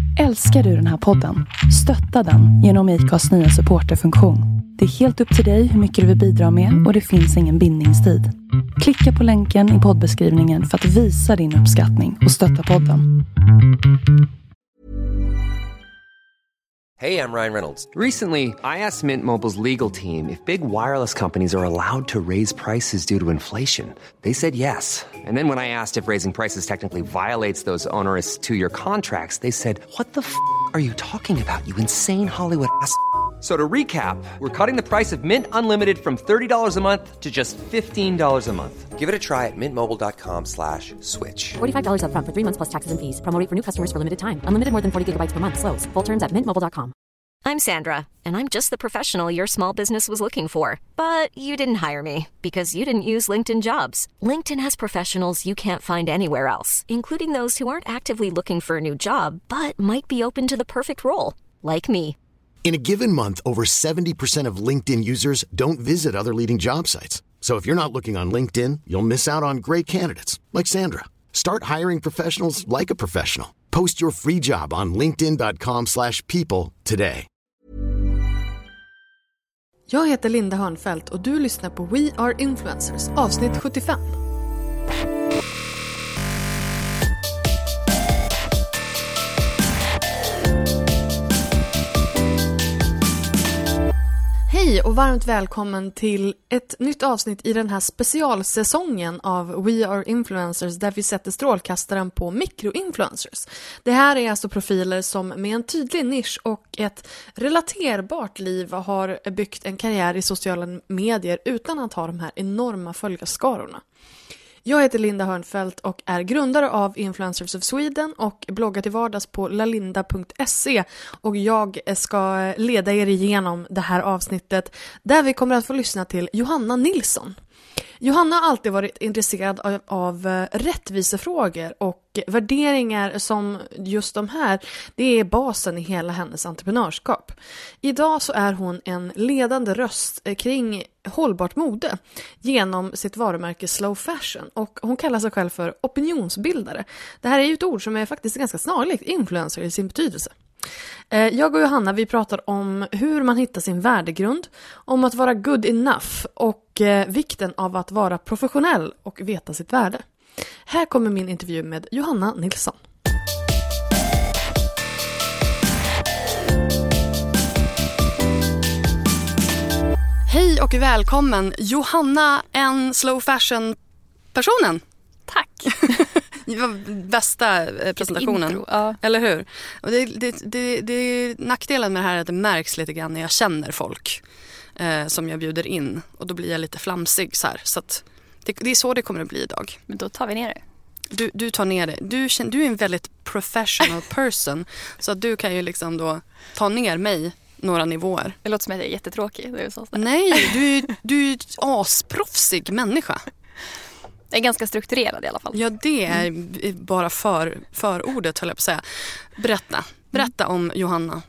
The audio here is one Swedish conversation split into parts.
Älskar du den här podden? Stötta den genom IKAs nya supporterfunktion. Det är helt upp till dig hur mycket du vill bidra med och det finns ingen bindningstid. Klicka på länken i poddbeskrivningen för att visa din uppskattning och stötta podden. Hey, I'm Ryan Reynolds. Recently, I asked Mint Mobile's legal team if big wireless companies are allowed to raise prices due to inflation. They said yes. And then when I asked if raising prices technically violates those onerous two-year contracts, they said, "What the f*** are you talking about, you insane Hollywood ass?" So to recap, we're cutting the price of Mint Unlimited from $30 a month to just $15 a month. Give it a try at mintmobile.com/switch. $45 up front for 3 months plus taxes and fees. Promo rate for new customers for limited time. Unlimited more than 40 gigabytes per month. Slows full terms at mintmobile.com. I'm Sandra, and I'm just the professional your small business was looking for. But you didn't hire me because you didn't use LinkedIn Jobs. LinkedIn has professionals you can't find anywhere else, including those who aren't actively looking for a new job, but might be open to the perfect role, like me. In a given month, over 70% of LinkedIn users don't visit other leading job sites. So if you're not looking on LinkedIn, you'll miss out on great candidates like Sandra. Start hiring professionals like a professional. Post your free job on linkedin.com/people today. Jag heter Linda Hörnfeldt och du lyssnar på We Are Influencers, avsnitt 75. Hej och varmt välkommen till ett nytt avsnitt i den här specialsäsongen av We Are Influencers där vi sätter strålkastaren på mikroinfluencers. Det här är alltså profiler som med en tydlig nisch och ett relaterbart liv har byggt en karriär i sociala medier utan att ha de här enorma följarskarorna. Jag heter Linda Hörnfeldt och är grundare av Influencers of Sweden och bloggar till vardags på lalinda.se, och jag ska leda er igenom det här avsnittet där vi kommer att få lyssna till Johanna Nilsson. Johanna har alltid varit intresserad av rättvisefrågor och värderingar som just de här, det är basen i hela hennes entreprenörskap. Idag så är hon en ledande röst kring hållbart mode genom sitt varumärke Slow Fashion, och hon kallar sig själv för opinionsbildare. Det här är ju ett ord som är faktiskt ganska snarlikt influencer i sin betydelse. Jag och Johanna, vi pratar om hur man hittar sin värdegrund, om att vara good enough och vikten av att vara professionell och veta sitt värde. Här kommer min intervju med Johanna Nilsson. Hej och välkommen Johanna, en slow fashion personen. Tack. Det var bästa presentationen, intro, ja. Eller hur? Och det nackdelen med det här är att det märks lite grann när jag känner folk som jag bjuder in. Och då blir jag lite flamsig så här. Så att det är så det kommer att bli idag. Men då tar vi ner det. Du tar ner det. Du är en väldigt professional person. Så att du kan ju liksom då ta ner mig några nivåer. Det låter som att jag är jättetråkig. Det är så. Nej, du är en asproffsig människa. Jag är ganska strukturerad i alla fall. Ja, det är bara förordet, höll jag på att säga. Berätta om Johanna.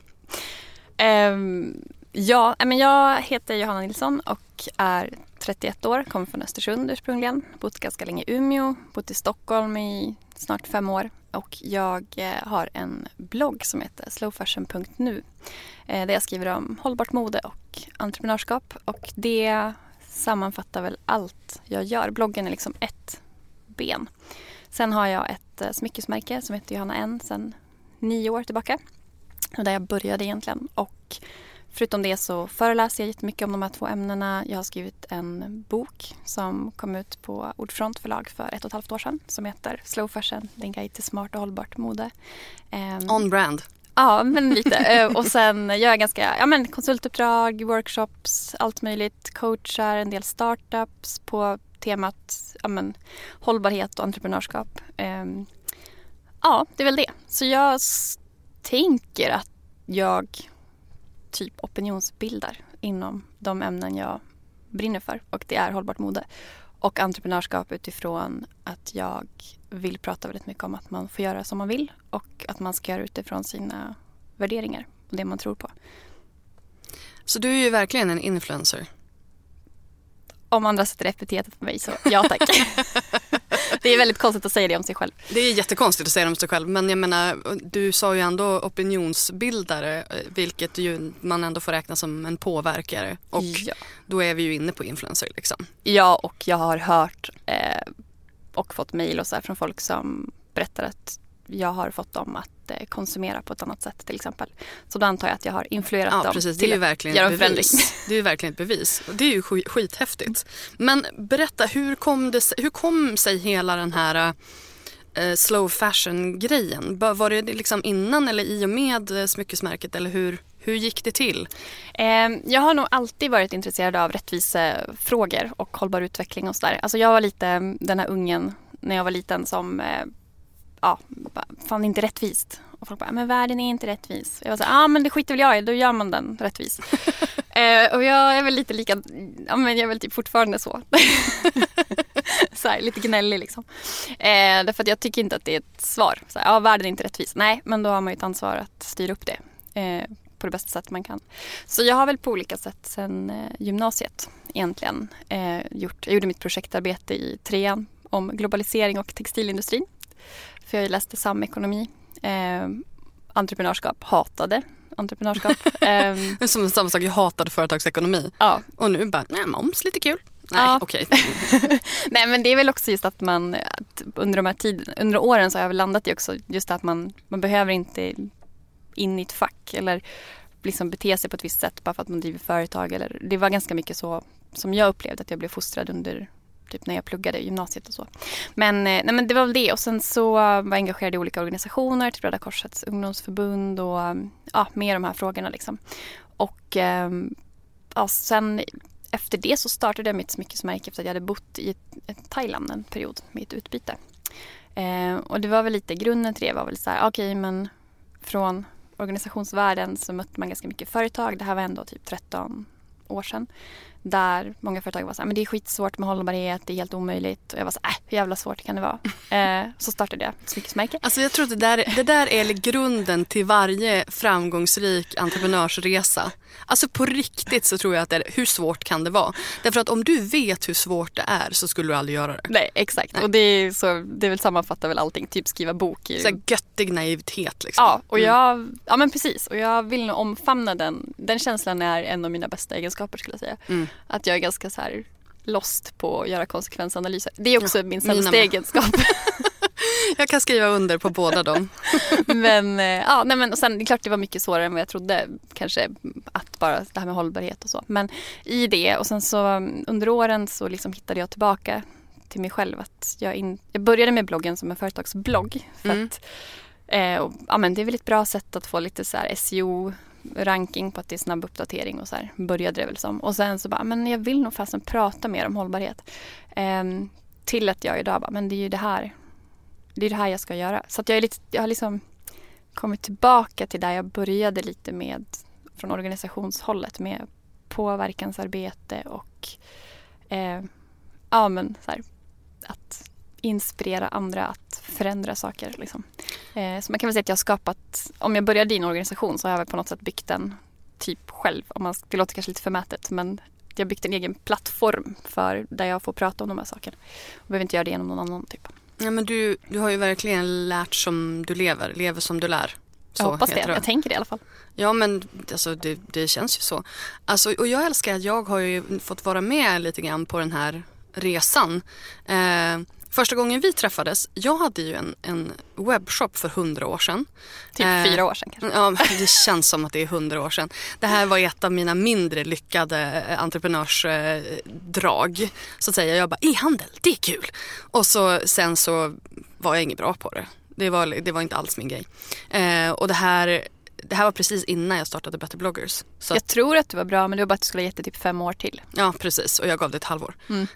Ja, men jag heter Johanna Nilsson och är 31 år. Kommer från Östersund ursprungligen. Bott ganska länge i Umeå. Bott i Stockholm i snart 5 år. Och jag har en blogg som heter slowfashion.nu. Där jag skriver om hållbart mode och entreprenörskap. Och det sammanfattar väl allt jag gör. Bloggen är liksom ett ben. Sen har jag ett smyckesmärke som heter Johanna N sedan 9 år tillbaka. Och där jag började egentligen. Och förutom det så föreläser jag jättemycket om de här 2 ämnena. Jag har skrivit en bok som kom ut på Ordfront förlag för 1,5 år sedan. Som heter Slow Fashion, en guide till smart och hållbart mode. On brand. Ja, men lite. Och sen gör jag ganska konsultuppdrag, workshops, allt möjligt. Coachar en del startups på temat hållbarhet och entreprenörskap. Ja, det är väl det. Så jag tänker att jag typ opinionsbildar inom de ämnen jag brinner för. Och det är hållbart mode och entreprenörskap utifrån att jag vill prata väldigt mycket om att man får göra som man vill och att man ska göra utifrån sina värderingar och det man tror på. Så du är ju verkligen en influencer. Om andra sätter epitetet på mig så ja tack. Det är väldigt konstigt att säga det om sig själv. Det är jättekonstigt att säga det om sig själv. Men jag menar, du sa ju ändå opinionsbildare, vilket ju man ändå får räkna som en påverkare. Och då är vi ju inne på influencer liksom. Ja, och jag har hört och fått mejl och så här från folk som berättar att jag har fått dem att konsumera på ett annat sätt till exempel. Så då antar jag att jag har influerat dem precis. till det är ju verkligen göra ett en förändring. Det är ju verkligen ett bevis. Och det är ju skithäftigt. Men berätta, hur kom sig hela den här slow fashion-grejen? Var det liksom innan eller i och med smyckesmärket eller hur gick det till? Jag har nog alltid varit intresserad av rättvisefrågor och hållbar utveckling och sådär. Alltså jag var lite den här ungen när jag var liten som fann inte rättvist. Och folk bara, men världen är inte rättvis. Jag var så här, men det skiter väl jag i, då gör man den rättvis. Och jag är väl lite lika, men jag är väl typ fortfarande så. Så här, lite gnällig liksom. Därför att jag tycker inte att det är ett svar. Så här, världen är inte rättvis. Nej, men då har man ju ett ansvar att styra upp det på det bästa sätt man kan. Så jag har väl på olika sätt sedan gymnasiet egentligen jag gjorde mitt projektarbete i 3:an om globalisering och textilindustrin. För jag läste samekonomi. Entreprenörskap. Hatade entreprenörskap. Som samma sak, jag hatade företagsekonomi. Ja. Och nu bara, moms, lite kul. Nej, ja. Okej. Nej, men det är väl också just att man under åren så har jag väl landat i också just att man behöver inte in i ett fack eller liksom bete sig på ett visst sätt bara för att man driver företag. Eller, det var ganska mycket så som jag upplevde att jag blev fostrad under typ när jag pluggade i gymnasiet och så. Men det var väl det. Och sen så var jag engagerad i olika organisationer, typ Röda Korsets ungdomsförbund och med de här frågorna liksom. Och sen efter det så startade jag mitt smyckesmärke efter att jag hade bott i Thailand en period med ett utbyte. Och det var väl lite grunden till det var väl så här, okej, men från organisationsvärlden så mötte man ganska mycket företag. Det här var ändå typ 13 år sedan. Där många företag var så här, men det är skitsvårt med hållbarhet, det är helt omöjligt. Och jag var så här, hur jävla svårt kan det vara? Så startade jag ett smyckesmärke. Alltså jag tror att det där är grunden till varje framgångsrik entreprenörsresa. Alltså på riktigt så tror jag att det är, hur svårt kan det vara? Därför att om du vet hur svårt det är så skulle du aldrig göra det. Nej, exakt. Nej. Och det är väl sammanfattar väl allting, typ skriva bok. Så här göttig naivitet liksom. Ja, och ja men precis. Och jag vill nog omfamna den känslan är en av mina bästa egenskaper skulle jag säga. Att jag är ganska så här lost på att göra konsekvensanalyser. Det är också min sämsta egenskap. Jag kan skriva under på båda dem. men och sen det är klart det var mycket svårare än vad jag trodde kanske att bara det här med hållbarhet och så. Men i det och sen så under åren så liksom hittade jag tillbaka till mig själv att jag började med bloggen som en företagsblogg för att men det är väl ett bra sätt att få lite så här SEO ranking på att det är snabb uppdatering och så här började det väl som. Och sen så bara, men jag vill nog fastän prata mer om hållbarhet. Till att jag idag bara, men det är ju det här jag ska göra. Så att jag har liksom kommit tillbaka till där jag började lite med från organisationshållet med påverkansarbete och så här, att inspirera andra att förändra saker liksom. Så man kan väl säga att jag har skapat, om jag började i en organisation så har jag väl på något sätt byggt den typ själv, det låter kanske lite förmätet, men jag har byggt en egen plattform för där jag får prata om de här sakerna och behöver inte göra det genom någon annan typ. Ja, men du har ju verkligen lärt som du lever som du lär. Så, jag hoppas det, jag tänker det i alla fall. Ja, men alltså, det känns ju så. Alltså, och jag älskar att jag har ju fått vara med lite grann på den här resan. Första gången vi träffades, jag hade ju en webbshop för 100 år sedan. Typ 4 år sedan kanske. Ja, det känns som att det är 100 år sedan. Det här var ett av mina mindre lyckade entreprenörsdrag. Så att säga, jag bara, e-handel, det är kul. Och sen så var jag inget bra på det. Det var inte alls min grej. Och det här var precis innan jag startade Better Bloggers. Så jag tror att det var bra, men det var bara att du skulle ha gett det typ 5 år till. Ja, precis. Och jag gav det ett halvår.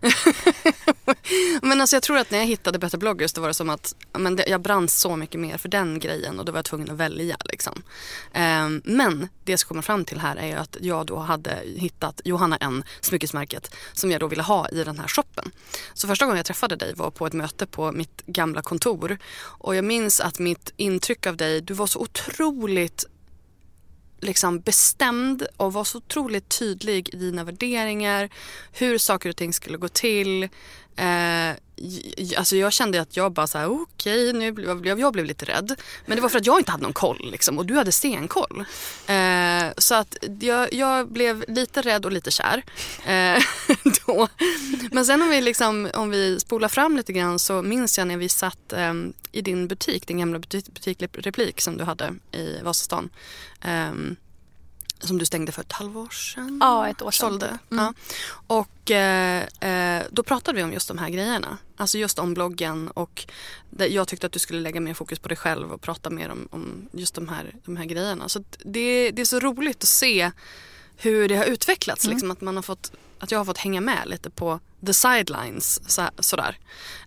Men alltså jag tror att när jag hittade Better Bloggers då var det som att jag brann så mycket mer för den grejen och då var jag tvungen att välja liksom. Men det jag ska komma fram till här är ju att jag då hade hittat Johanna N, smyckesmärket, som jag då ville ha i den här shoppen. Så första gången jag träffade dig var på ett möte på mitt gamla kontor och jag minns att mitt intryck av dig, du var så otroligt liksom bestämd och var så otroligt tydlig i dina värderingar, hur saker och ting skulle gå till. Alltså jag kände att jag bara så här, okej, nu blev jag lite rädd. Men det var för att jag inte hade någon koll liksom, och du hade stenkoll. Så att jag blev lite rädd och lite kär då. Men sen om vi spolar fram lite grann, så minns jag när vi satt i din butik, din gamla butikreplik som du hade i Vasastan. Som du stängde för ett halvår sedan. Ja, ett år sedan. Sålde. Ja. Och då pratade vi om just de här grejerna. Alltså just om bloggen, och jag tyckte att du skulle lägga mer fokus på dig själv och prata mer om just de här grejerna. Så det är så roligt att se hur det har utvecklats. Liksom, att jag har fått hänga med lite på the sidelines. Sådär.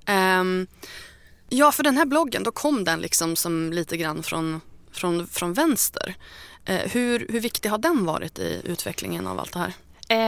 Ja, för den här bloggen, då kom den liksom som lite grann från vänster. Hur viktig har den varit i utvecklingen av allt det här?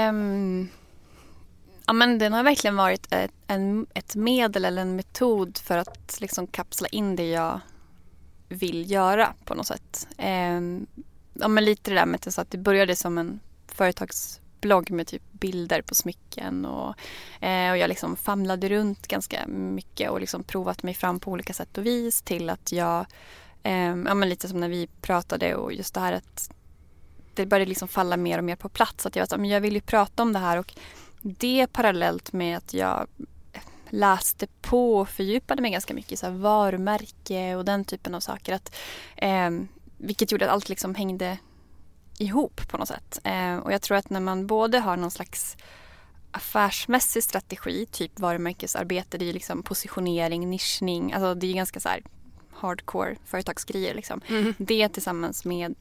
Ja, men den har verkligen varit ett medel eller en metod för att liksom kapsla in det jag vill göra på något sätt. Ja, men lite det där med att det började som en företagsblogg med typ bilder på smycken och jag liksom famlade runt ganska mycket och liksom provat mig fram på olika sätt och vis till att jag ja, men lite som när vi pratade, och just det här att det började liksom falla mer och mer på plats, att jag vill ju prata om det här, och det parallellt med att jag läste på och fördjupade mig ganska mycket i så här varumärke och den typen av saker, att vilket gjorde att allt liksom hängde ihop på något sätt. Och jag tror att när man både har någon slags affärsmässig strategi, typ varumärkesarbete, det är liksom positionering, nischning, alltså det är ganska så här hardcore företagsgrejer liksom. Det tillsammans med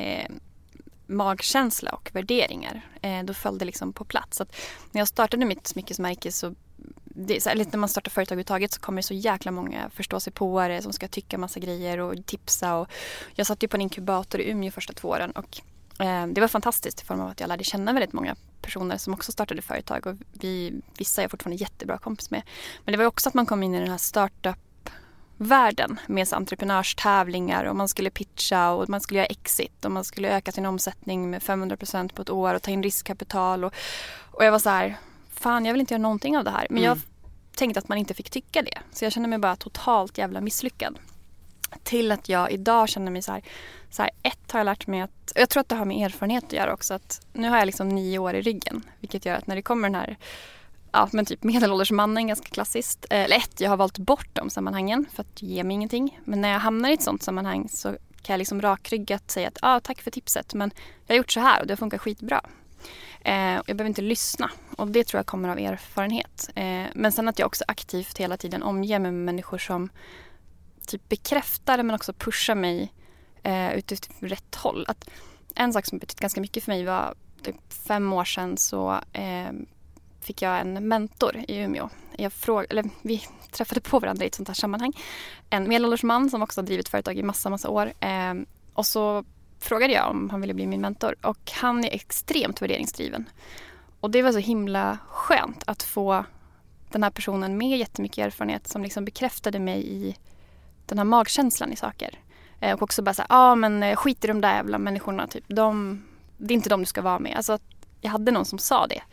magkänsla och värderingar, då föll det liksom på plats. Så att när jag startade mitt smyckesmärke, så det är så här, lite när man startar företag överhuvudtaget, så kommer det så jäkla många förståsigpåare som ska tycka massa grejer och tipsa, och jag satt ju på en inkubator i Umeå första 2 åren, och det var fantastiskt i form av att jag lärde känna väldigt många personer som också startade företag, och vissa är jag fortfarande jättebra kompis med. Men det var också att man kom in i den här startup-världen med entreprenörstävlingar, och man skulle pitcha och man skulle göra exit och man skulle öka sin omsättning med 500% på ett år och ta in riskkapital, och jag var så här, fan, jag vill inte göra någonting av det här. Men jag tänkte att man inte fick tycka det. Så jag kände mig bara totalt jävla misslyckad. Till att jag idag känner mig så här, ett har jag lärt mig att, och jag tror att det har med erfarenhet att göra också, att nu har jag liksom 9 år i ryggen, vilket gör att när det kommer den här, ja, men typ medelålders mannen, ganska klassiskt, eller jag har valt bort de sammanhangen för att ge mig ingenting, men när jag hamnar i ett sånt sammanhang så kan jag liksom rakryggat säga att tack för tipset, men jag har gjort så här och det funkar skitbra. Jag behöver inte lyssna, och det tror jag kommer av erfarenhet. Men sen att jag också aktivt hela tiden omger mig med människor som typ bekräftar men också pushar mig utifrån rätt håll. Att en sak som betytt ganska mycket för mig var typ 5 år sedan, så fick jag en mentor i Umeå. Vi träffade på varandra i ett sånt här sammanhang. En medelålders man som också har drivit företag i massa år. Och så frågade jag om han ville bli min mentor, och han är extremt värderingsdriven. Och det var så himla skönt att få den här personen med jättemycket erfarenhet som liksom bekräftade mig i den här magkänslan i saker. Och också bara säga, men skit i de där jävla människorna, typ. Det är inte de du ska vara med. Alltså att jag hade någon som sa det.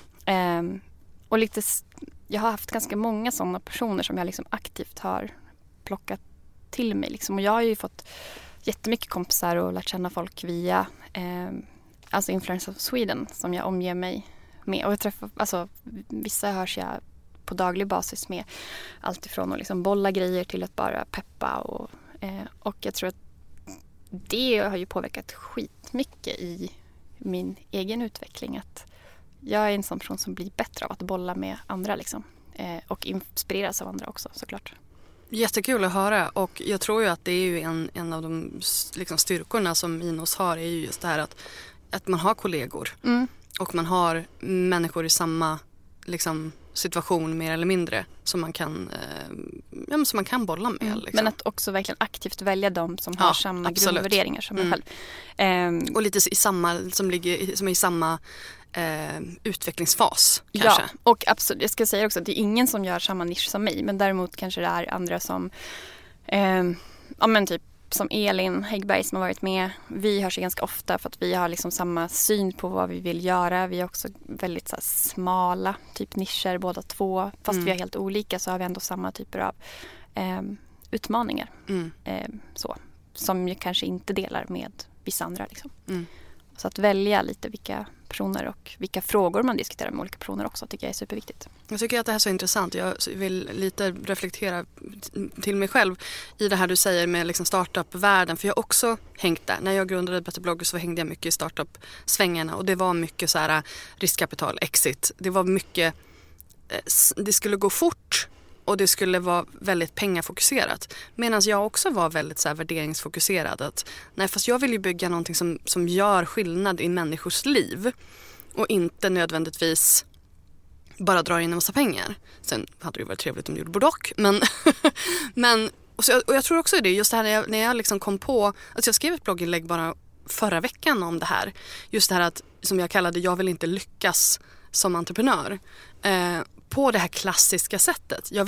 Och jag har haft ganska många sådana personer som jag liksom aktivt har plockat till mig. Liksom. Och jag har ju fått jättemycket kompisar och lärt känna folk via alltså Influencers of Sweden, som jag omger mig med. Och jag träffar, alltså, vissa hörs jag på daglig basis med, allt ifrån att liksom bolla grejer till att bara peppa, och jag tror att det har ju påverkat skitmycket i min egen utveckling, att jag är en sån person som blir bättre av att bolla med andra liksom, och inspireras av andra också, såklart. Jättekul att höra, och jag tror ju att det är ju en av de liksom styrkorna som Inos har, är ju just det här att man har kollegor och man har människor i samma liksom situation mer eller mindre som man kan som man kan bolla med. Liksom. Men att också verkligen aktivt välja dem som har samma grundvärderingar som en själv. Och lite i samma, som är i samma utvecklingsfas kanske. Ja, och absolut, jag ska säga också att det är ingen som gör samma nisch som mig, men däremot kanske det är andra som men typ som Elin Häggberg som har varit med, vi hörs ganska ofta för att vi har liksom samma syn på vad vi vill göra. Vi är också väldigt så här, smala typ nischer båda två. Fast vi är helt olika så har vi ändå samma typer av utmaningar. Så, som jag kanske inte delar med vissa andra. Liksom. Så att välja lite vilka personer och vilka frågor man diskuterar med olika personer också tycker jag är superviktigt. Jag tycker att det här är så intressant. Jag vill lite reflektera till mig själv i det här du säger med liksom startup-världen. För jag har också hängt där. När jag grundade Better Blogger så hängde jag mycket i startup-svängarna. Och det var mycket så här riskkapital, exit. Det var mycket, det skulle gå fort. Och det skulle vara väldigt pengafokuserat. Medan jag också var väldigt så här värderingsfokuserad. Att, nej, fast jag vill ju bygga någonting som gör skillnad i människors liv. Och inte nödvändigtvis bara drar in en massa pengar. Sen hade det varit trevligt om det gjorde både och. Men och jag tror också det. Just det här när jag liksom kom på. Alltså jag skrev ett blogginlägg bara förra veckan om det här. Just det här att, som jag kallade, jag vill inte lyckas som entreprenör. På det här klassiska sättet. Jag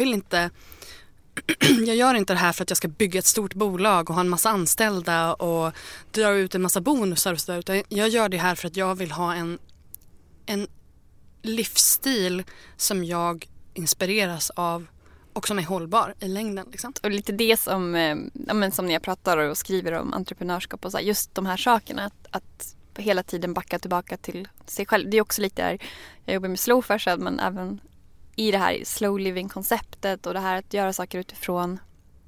gör inte det här för att jag ska bygga ett stort bolag och ha en massa anställda och dra ut en massa bonusar och sådär. Utan jag gör det här för att jag vill ha en livsstil som jag inspireras av och som är hållbar i längden. Liksom. Och lite det som när jag pratar och skriver om entreprenörskap och så här, just de här sakerna att hela tiden backa tillbaka till sig själv. Det är också lite där, jag jobbar med slow fashion men även i det här slow living-konceptet och det här att göra saker utifrån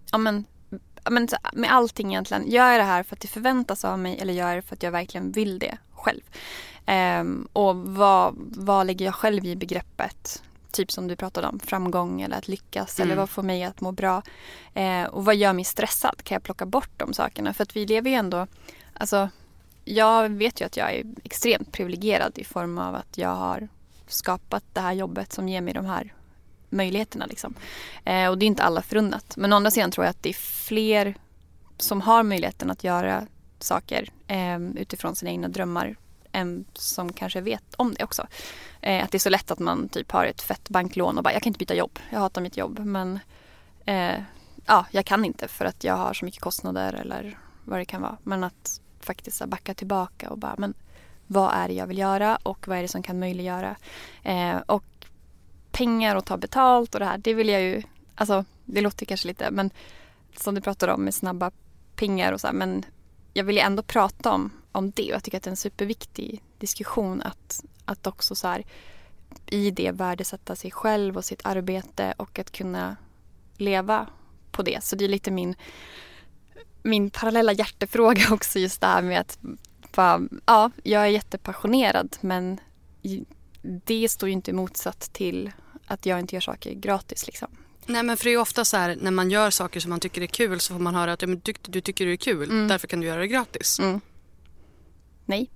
med allting egentligen. Gör jag det här för att det förväntas av mig eller gör jag det för att jag verkligen vill det själv? Och vad lägger jag själv i begreppet? Typ som du pratade om, framgång eller att lyckas eller vad får mig att må bra? Och vad gör mig stressad? Kan jag plocka bort de sakerna? För att vi lever ju ändå, alltså jag vet ju att jag är extremt privilegierad i form av att jag har skapat det här jobbet som ger mig de här möjligheterna. Liksom. Och det är inte alla förunnat. Men å andra sidan tror jag att det är fler som har möjligheten att göra saker utifrån sina egna drömmar än som kanske vet om det också. Att det är så lätt att man typ har ett fett banklån och bara, jag kan inte byta jobb. Jag hatar mitt jobb. Men jag kan inte för att jag har så mycket kostnader eller vad det kan vara. Men att faktiskt backa tillbaka och bara, men vad är det jag vill göra och vad är det som kan möjliggöra? Och pengar och ta betalt och det här, det vill jag ju, alltså det låter kanske lite, men som du pratar om med snabba pengar och så här, men jag vill ju ändå prata om det och jag tycker att det är en superviktig diskussion att också så här i det värdesätta sig själv och sitt arbete och att kunna leva på det. Så det är lite min parallella hjärtefråga också just det här med att jag är jättepassionerad men det står ju inte motsatt till att jag inte gör saker gratis liksom. Nej, men för det är ju ofta så här när man gör saker som man tycker är kul så får man höra att du tycker det är kul, därför kan du göra det gratis. Nej.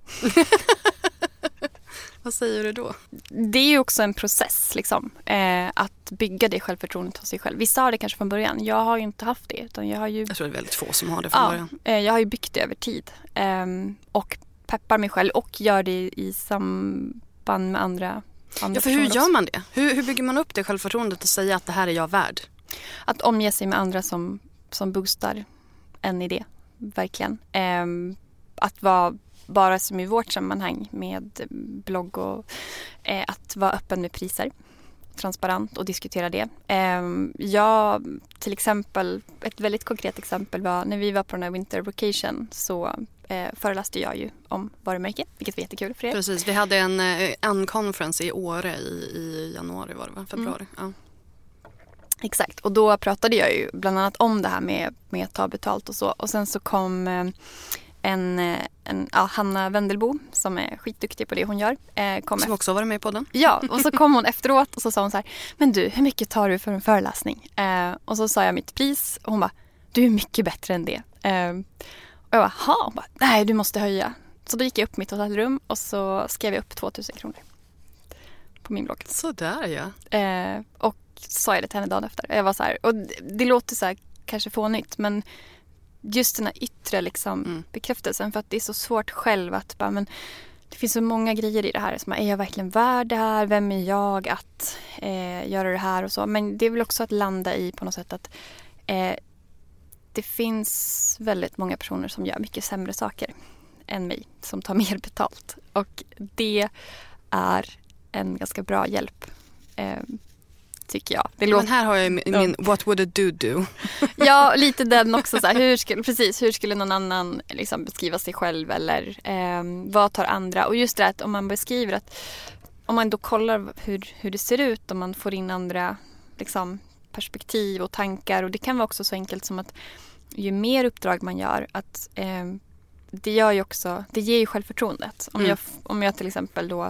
Vad säger du då? Det är ju också en process liksom, att bygga det självförtroendet hos sig själv. Vissa har det kanske från början. Jag har ju inte haft det. Utan jag tror det är väldigt få som har det från början. Jag har ju byggt det över tid. Och peppar mig själv och gör det i samband med andra för hur gör man det? Hur bygger man upp det självförtroendet och säga att det här är jag värd? Att omge sig med andra som boostar en idé. Verkligen. Att vara bara som i vårt sammanhang med blogg och att vara öppen med priser, transparent och diskutera det. Jag till exempel, ett väldigt konkret exempel var när vi var på den här winter vacation så föreläste jag ju om varumärke, vilket var jättekul för er. Precis, vi hade en conference i Åre i januari var det va? Februari. Ja. Exakt, och då pratade jag ju bland annat om det här med att ta betalt och så. Och sen så kom Hanna Wendelbo som är skitduktig på det hon gör. Som också var med på den. Ja, och så kom hon efteråt och så sa hon så här, men du, hur mycket tar du för en föreläsning? Och så sa jag mitt pris och hon bara, du är mycket bättre än det. Och jag bara, nej du måste höja. Så då gick jag upp mitt hotellrum och så skrev jag upp 2000 kronor på min blogg. Så där ja. Och sa jag det till henne dagen efter. Jag var så här, och det låter så här kanske fånigt, men just den här yttre liksom, bekräftelsen, för att det är så svårt själv att bara, men det finns så många grejer i det här. Som är jag verkligen värd det här? Vem är jag att göra det här och så? Men det är väl också att landa i på något sätt att det finns väldigt många personer som gör mycket sämre saker än mig, som tar mer betalt. Och det är en ganska bra hjälp, tycker jag. Men här har jag min what would a dude do? Ja, lite den också. Så här, hur skulle någon annan liksom beskriva sig själv, eller vad tar andra? Och just det att om man beskriver att, om man då kollar hur det ser ut, om man får in andra liksom, perspektiv och tankar. Och det kan vara också så enkelt som att ju mer uppdrag man gör, att det gör ju också, det ger ju självförtroendet. Om jag till exempel då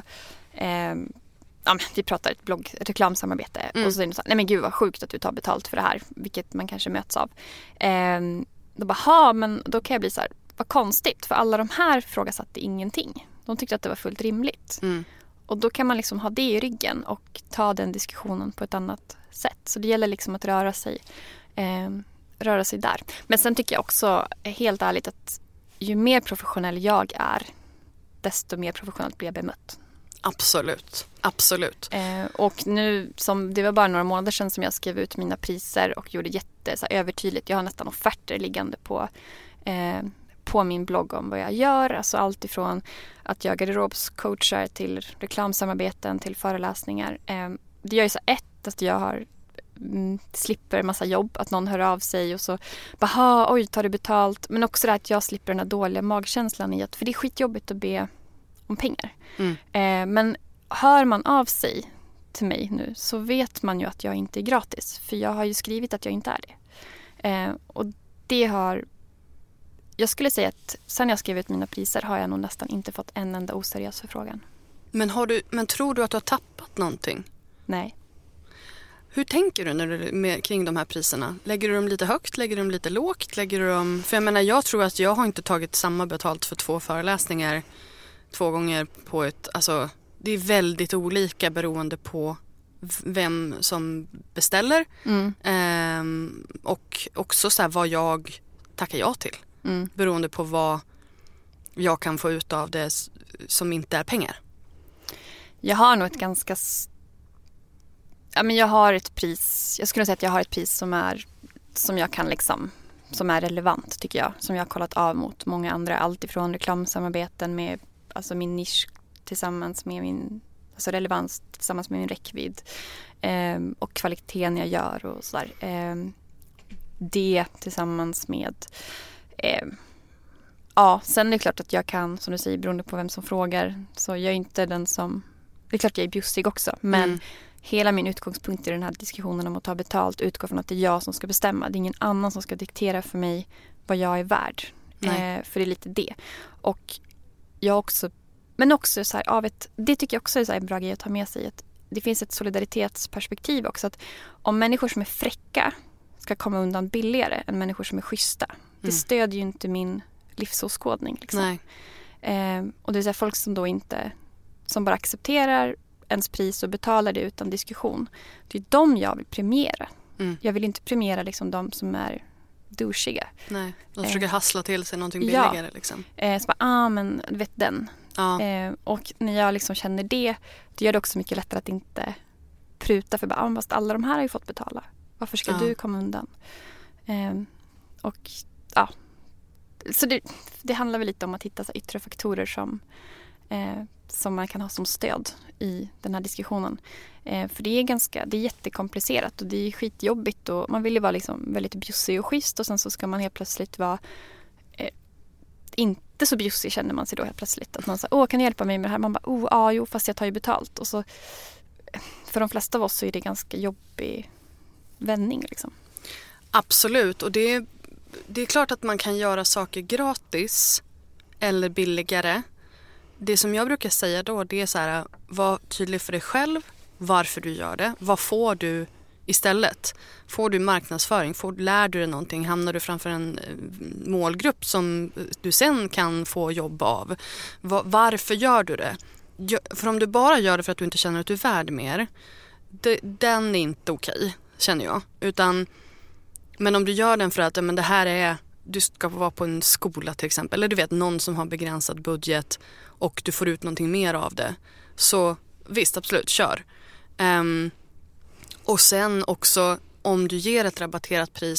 vi pratar ett reklamsamarbete och så är det så här, nej men gud vad sjukt att du tar betalt för det här, vilket man kanske möts av. Då bara, men då kan jag bli så här, vad konstigt, för alla de här frågasatte ingenting. De tyckte att det var fullt rimligt. Och då kan man liksom ha det i ryggen och ta den diskussionen på ett annat sätt. Så det gäller liksom att röra sig där. Men sen tycker jag också helt ärligt att ju mer professionell jag är, desto mer professionellt blir jag bemött. Absolut. Och nu, det var bara några månader sedan som jag skrev ut mina priser och gjorde övertydligt. Jag har nästan offerter liggande på min blogg om vad jag gör. Alltså allt ifrån att jag garderobscoachar till reklamsamarbeten till föreläsningar. Det gör ju så att jag slipper en massa jobb, att någon hör av sig och så bara, oj, tar du betalt? Men också det att jag slipper den här dåliga magkänslan i att, för det är skitjobbigt att be om pengar. Men hör man av sig till mig nu så vet man ju att jag inte är gratis, för jag har ju skrivit att jag inte är det. Och det har, jag skulle säga att sen jag skrev ut mina priser har jag nog nästan inte fått en enda oseriös förfrågan. Men tror du att du har tappat någonting? Nej. Hur tänker du kring de här priserna? Lägger du dem lite högt? Lägger du dem lite lågt? För jag menar, jag tror att jag har inte tagit samma betalt för 2 föreläsningar 2 gånger på alltså det är väldigt olika beroende på vem som beställer. Och också så här, vad jag tackar ja till. Beroende på vad jag kan få ut av det som inte är pengar. Jag har nog ett ganska... jag har ett pris... Jag skulle säga att jag har ett pris som jag kan liksom... Som är relevant, tycker jag. Som jag har kollat av mot många andra. Allt ifrån reklamsamarbeten med alltså min nisch tillsammans med min... Alltså relevans tillsammans med min räckvidd. Och kvaliteten jag gör och sådär. Det tillsammans med... sen är det klart att jag kan, som du säger, beroende på vem som frågar. Så jag är inte den som... Det är klart jag är bjussig också, men hela min utgångspunkt i den här diskussionen om att ta betalt utgår från att det är jag som ska bestämma. Det är ingen annan som ska diktera för mig vad jag är värd. För det är lite det. Och jag också... Men också så här, det tycker jag också är så här en bra grej att ta med sig. Att det finns ett solidaritetsperspektiv också. Att om människor som är fräcka ska komma undan billigare än människor som är schyssta. Det stödjer ju inte min livsåskådning. Liksom. Och det är så här, folk som då inte... Som bara accepterar ens pris och betalar det utan diskussion. Det är de jag vill premiera. Jag vill inte premiera liksom de som är douchiga. Nej, de försöker hassla till sig någonting billigare. Liksom. Så bara, men du vet den. Och när jag liksom känner det gör det också mycket lättare att inte pruta för bara, fast alla de här har ju fått betala. Varför ska du komma undan? Så det handlar väl lite om att hitta så yttre faktorer som man kan ha som stöd i den här diskussionen. För det är jättekomplicerat och det är skitjobbigt och man vill ju vara liksom väldigt bjussig och schysst och sen så ska man helt plötsligt vara inte så bjussig, känner man sig då helt plötsligt. Att någon säger, kan du hjälpa mig med det här? Man bara, fast jag tar ju betalt. Och så, för de flesta av oss så är det ganska jobbig vändning liksom. Absolut, och det är klart att man kan göra saker gratis eller billigare. Det som jag brukar säga då, det är så här, var tydlig för dig själv varför du gör det. Vad får du istället? Får du marknadsföring? Lär du dig någonting? Hamnar du framför en målgrupp som du sen kan få jobb av? Varför gör du det? För om du bara gör det för att du inte känner att du är värd mer, den är inte okej, känner jag. Men om du gör den för att det här är... Du ska vara på en skola till exempel. Eller du vet, någon som har begränsad budget och du får ut någonting mer av det. Så visst, absolut, kör. Och sen också, om du ger ett rabatterat pris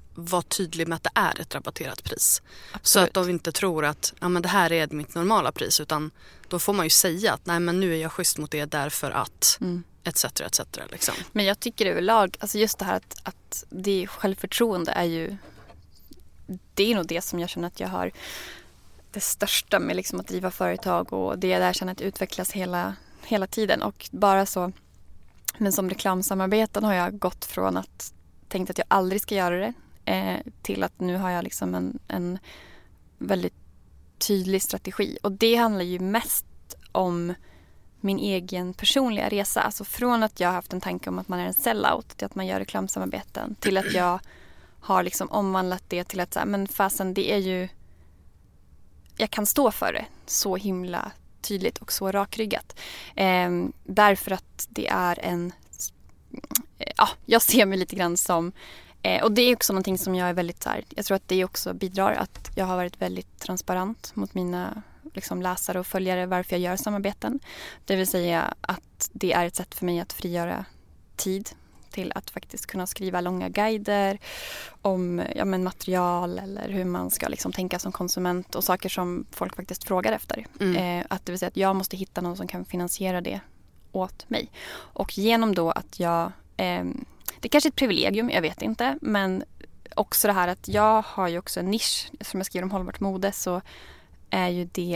vara tydlig med att det är ett rabatterat pris. Absolut. Så att de inte tror att men det här är mitt normala pris, utan då får man ju säga att nej, men nu är jag schysst mot det därför att etc. liksom. Men jag tycker överlag, alltså just det här att det självförtroende är ju, det är nog det som jag känner att jag har det största med liksom att driva företag, och det där jag känner att utvecklas hela tiden. Och bara så, men som reklamsamarbeten har jag gått från att tänkt att jag aldrig ska göra det till att nu har jag liksom en väldigt tydlig strategi. Och det handlar ju mest om min egen personliga resa. Alltså från att jag har haft en tanke om att man är en sellout till att man gör reklamsamarbeten, till att jag har liksom omvandlat det till att men fasen, det är ju, jag kan stå för det så himla tydligt och så rakryggat. Därför att det är jag ser mig lite grann som, och det är också någonting som jag är väldigt så här, jag tror att det också bidrar att jag har varit väldigt transparent mot mina liksom läsare och följare varför jag gör samarbeten. Det vill säga att det är ett sätt för mig att frigöra tid till att faktiskt kunna skriva långa guider om material eller hur man ska liksom tänka som konsument och saker som folk faktiskt frågar efter. Att det vill säga att jag måste hitta någon som kan finansiera det åt mig. Och genom då att jag, det är kanske ett privilegium, jag vet inte, men också det här att jag har ju också en nisch, som jag skriver om hållbart mode, så är ju det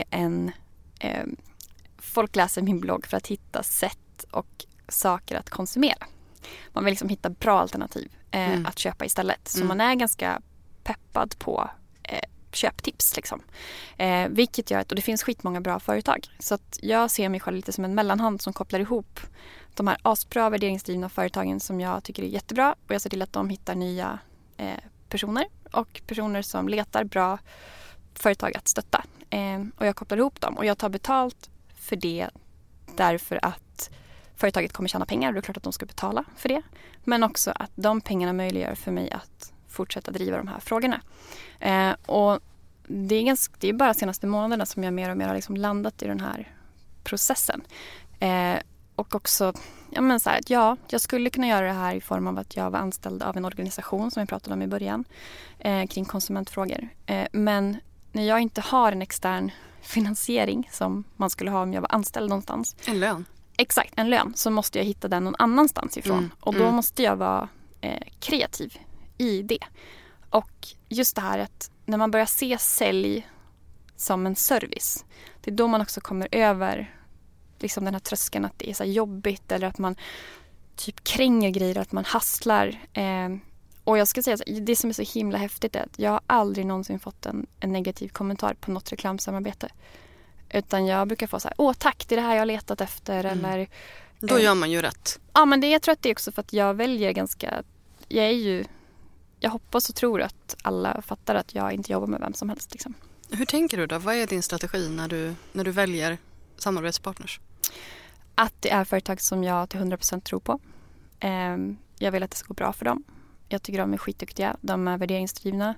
folk läser min blogg för att hitta sätt och saker att konsumera. Man vill liksom hitta bra alternativ att köpa istället. Så man är ganska peppad på köptips liksom. Vilket gör att, och det finns skitmånga bra företag. Så att jag ser mig själv lite som en mellanhand som kopplar ihop de här asbra värderingsdrivna företagen som jag tycker är jättebra. Och jag ser till att de hittar nya personer och personer som letar bra företag att stötta. Och jag kopplar ihop dem och jag tar betalt för det därför att företaget kommer tjäna pengar och det är klart att de ska betala för det. Men också att de pengarna möjliggör för mig att fortsätta driva de här frågorna. Och det är bara de senaste månaderna som jag mer och mer har liksom landat i den här processen. Och också, jag skulle kunna göra det här i form av att jag var anställd av en organisation som jag pratade om i början kring konsumentfrågor. Men när jag inte har en extern finansiering som man skulle ha om jag var anställd någonstans. En lön. Exakt, en lön. Så måste jag hitta den någon annanstans ifrån. Och då måste jag vara kreativ i det. Och just det här att när man börjar se sälj som en service, det är då man också kommer över liksom den här tröskeln att det är så här jobbigt eller att man typ kränger grejer, att man hasslar. Och jag ska säga att det som är så himla häftigt är att jag har aldrig någonsin fått en negativ kommentar på något reklamsamarbete. Utan jag brukar få så här, tack, det är det här jag har letat efter. Eller, då gör man ju rätt. Ja, men jag tror att det är också för att jag väljer jag hoppas och tror att alla fattar att jag inte jobbar med vem som helst. Liksom. Hur tänker du då? Vad är din strategi när du väljer samarbetspartners? Att det är företag som jag till 100% tror på. Jag vill att det ska gå bra för dem. Jag tycker de är skitduktiga. De är värderingsdrivna.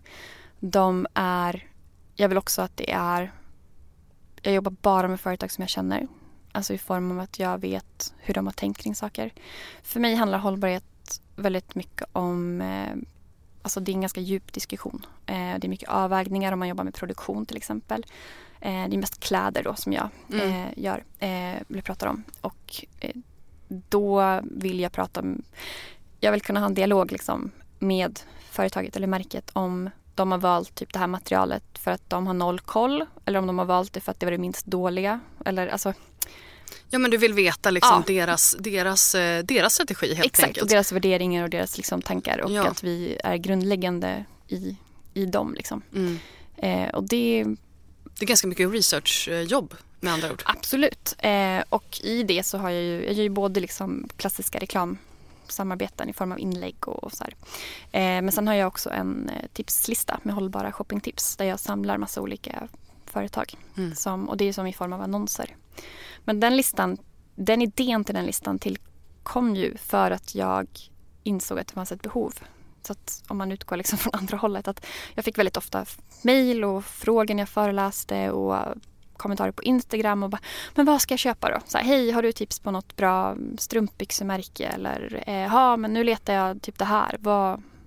Jag vill också att jag jobbar bara med företag som jag känner. Alltså i form av att jag vet hur de har tänkt kring saker. För mig handlar hållbarhet väldigt mycket om, alltså det är en ganska djup diskussion. Det är mycket avvägningar om man jobbar med produktion till exempel. Det är mest kläder då som jag pratar om. Och då vill jag jag vill kunna ha en dialog liksom med företaget eller märket om de har valt typ det här materialet för att de har noll koll eller om de har valt det för att det var det minst dåliga eller alltså. Ja, men du vill veta liksom deras strategi helt exakt, enkelt. och deras värderingar och deras liksom tankar och att vi är grundläggande i dem liksom. Och det är ganska mycket researchjobb med andra ord. Absolut. Och i det så har jag gör ju både liksom klassiska reklamsamarbeten i form av inlägg och så här. Men sen har jag också en tipslista med hållbara shoppingtips där jag samlar massa olika företag. Och det är som i form av annonser. Men den idén till den listan tillkom ju för att jag insåg att det fanns ett behov. Så att om man utgår liksom från andra hållet, att jag fick väldigt ofta mejl och frågor när jag föreläste och kommentarer på Instagram och bara, men vad ska jag köpa då? Så här, hej, har du tips på något bra strumpbyxemärke? Eller, men nu letar jag typ det här. Vad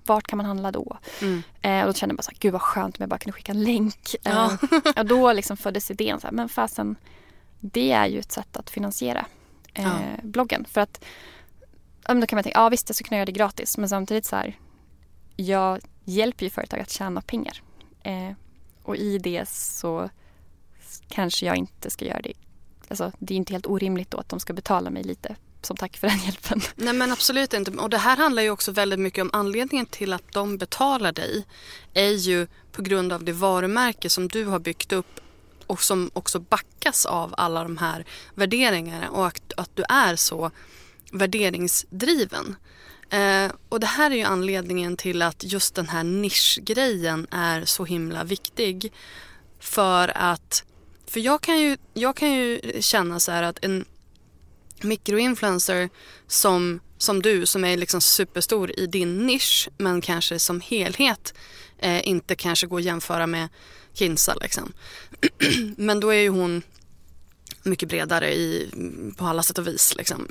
vart kan man handla då? Och då kände jag bara så här, gud vad skönt om jag bara kunde skicka en länk. Ja. Och då liksom föddes idén så här, men fasen, det är ju ett sätt att finansiera bloggen. För att då kan man tänka, visst jag ska kunna göra det gratis. Men samtidigt så här, jag hjälper ju företag att tjäna pengar. Och i det så kanske jag inte ska göra det. Alltså, det är inte helt orimligt då att de ska betala mig lite som tack för den hjälpen. Nej, men absolut inte. Och det här handlar ju också väldigt mycket om anledningen till att de betalar dig är ju på grund av det varumärke som du har byggt upp och som också backas av alla de här värderingarna och att du är så värderingsdriven. Och det här är ju anledningen till att just den här nischgrejen är så himla viktig. För jag kan ju känna så här att en mikroinfluencer som du som är liksom superstor i din nisch men kanske som helhet inte kanske går att jämföra med Kinsa liksom. Men då är ju hon mycket bredare på alla sätt och vis liksom.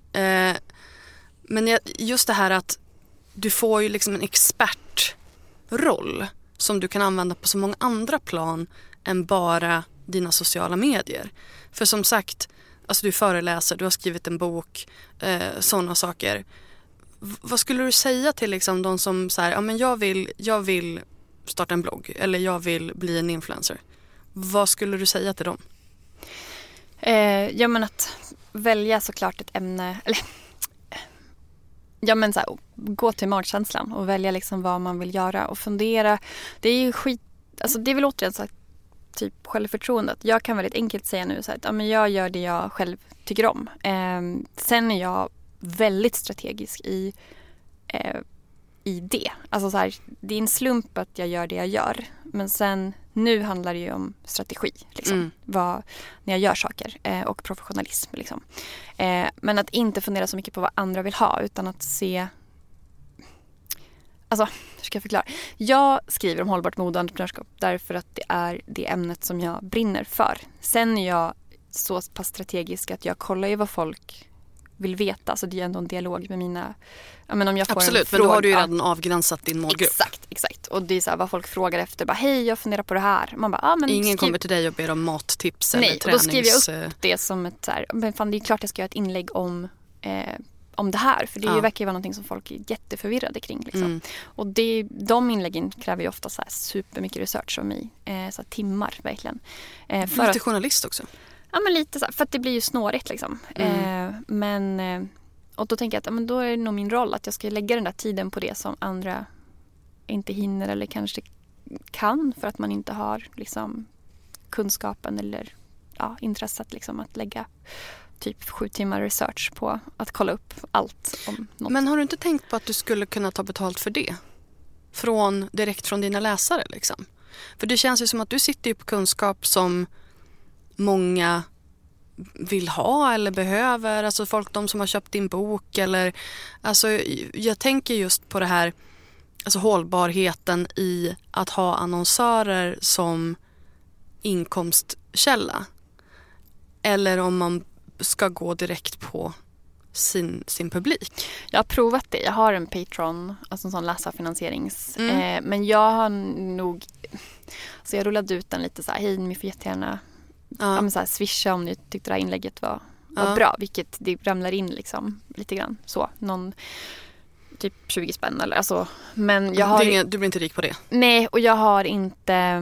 Men just det här att du får ju liksom en expertroll som du kan använda på så många andra plan än bara dina sociala medier. För som sagt, alltså du föreläser, du har skrivit en bok, sådana saker. Vad skulle du säga till liksom de som så här, ja men jag vill starta en blogg eller jag vill bli en influencer. Vad skulle du säga till dem? Ja men att välja såklart ett ämne, eller ja men så här, gå till magkänslan och välja liksom vad man vill göra och fundera. Det är ju alltså det är väl återigen så här, typ självförtroendet. Jag kan väldigt enkelt säga nu så här, att ja, men jag gör det jag själv tycker om. Sen är jag väldigt strategisk i det. Alltså så här, det är en slump att jag gör det jag gör. Men sen, nu handlar det ju om strategi. Liksom. När jag gör saker. Och professionalism. Liksom. Men att inte fundera så mycket på vad andra vill ha. Utan att se... Alltså, hur ska jag förklara? Jag skriver om hållbart mode och entreprenörskap därför att det är det ämnet som jag brinner för. Sen är jag så pass strategisk att jag kollar ju vad folk vill veta. Så det är ändå en dialog med mina... Ja, men om jag får absolut, en fråga, men då har du ju redan avgränsat din målgrupp. Exakt. Och det är så här, vad folk frågar efter. Bara, hej, jag funderar på det här. Man bara, men ingen kommer till dig och ber om mattips eller tränings... Nej, och då skriver jag upp det som ett så här, men fan, det är klart jag ska göra ett inlägg om det här. För det verkar ju vara någonting som folk är jätteförvirrade kring. Liksom. Och de inläggen kräver ju ofta så här supermycket research av mig. Så här, timmar verkligen. Lite journalist också. Ja, men lite så här, för att det blir ju snårigt liksom. Och då tänker jag att ja, men då är det nog min roll att jag ska lägga den där tiden på det som andra inte hinner eller kanske kan för att man inte har liksom kunskapen eller intresset liksom att lägga typ 7 timmar research på att kolla upp allt om något. Men har du inte tänkt på att du skulle kunna ta betalt för det? Direkt från dina läsare liksom? För det känns ju som att du sitter ju på kunskap som många vill ha eller behöver. Alltså de som har köpt din bok eller... Alltså jag tänker just på det här, alltså hållbarheten i att ha annonsörer som inkomstkälla. Eller om man ska gå direkt på sin publik. Jag har provat det. Jag har en Patreon, alltså en sån läsarfinansierings. Men jag har nog... Så jag rullade ut den lite så här, hej, ni får jättegärna så här, swisha om ni tyckte det här inlägget var bra. Vilket det ramlar in liksom lite grann. Så, någon typ 20 spänn eller alltså. Men jag har... Du blir inte rik på det? Nej, och jag har inte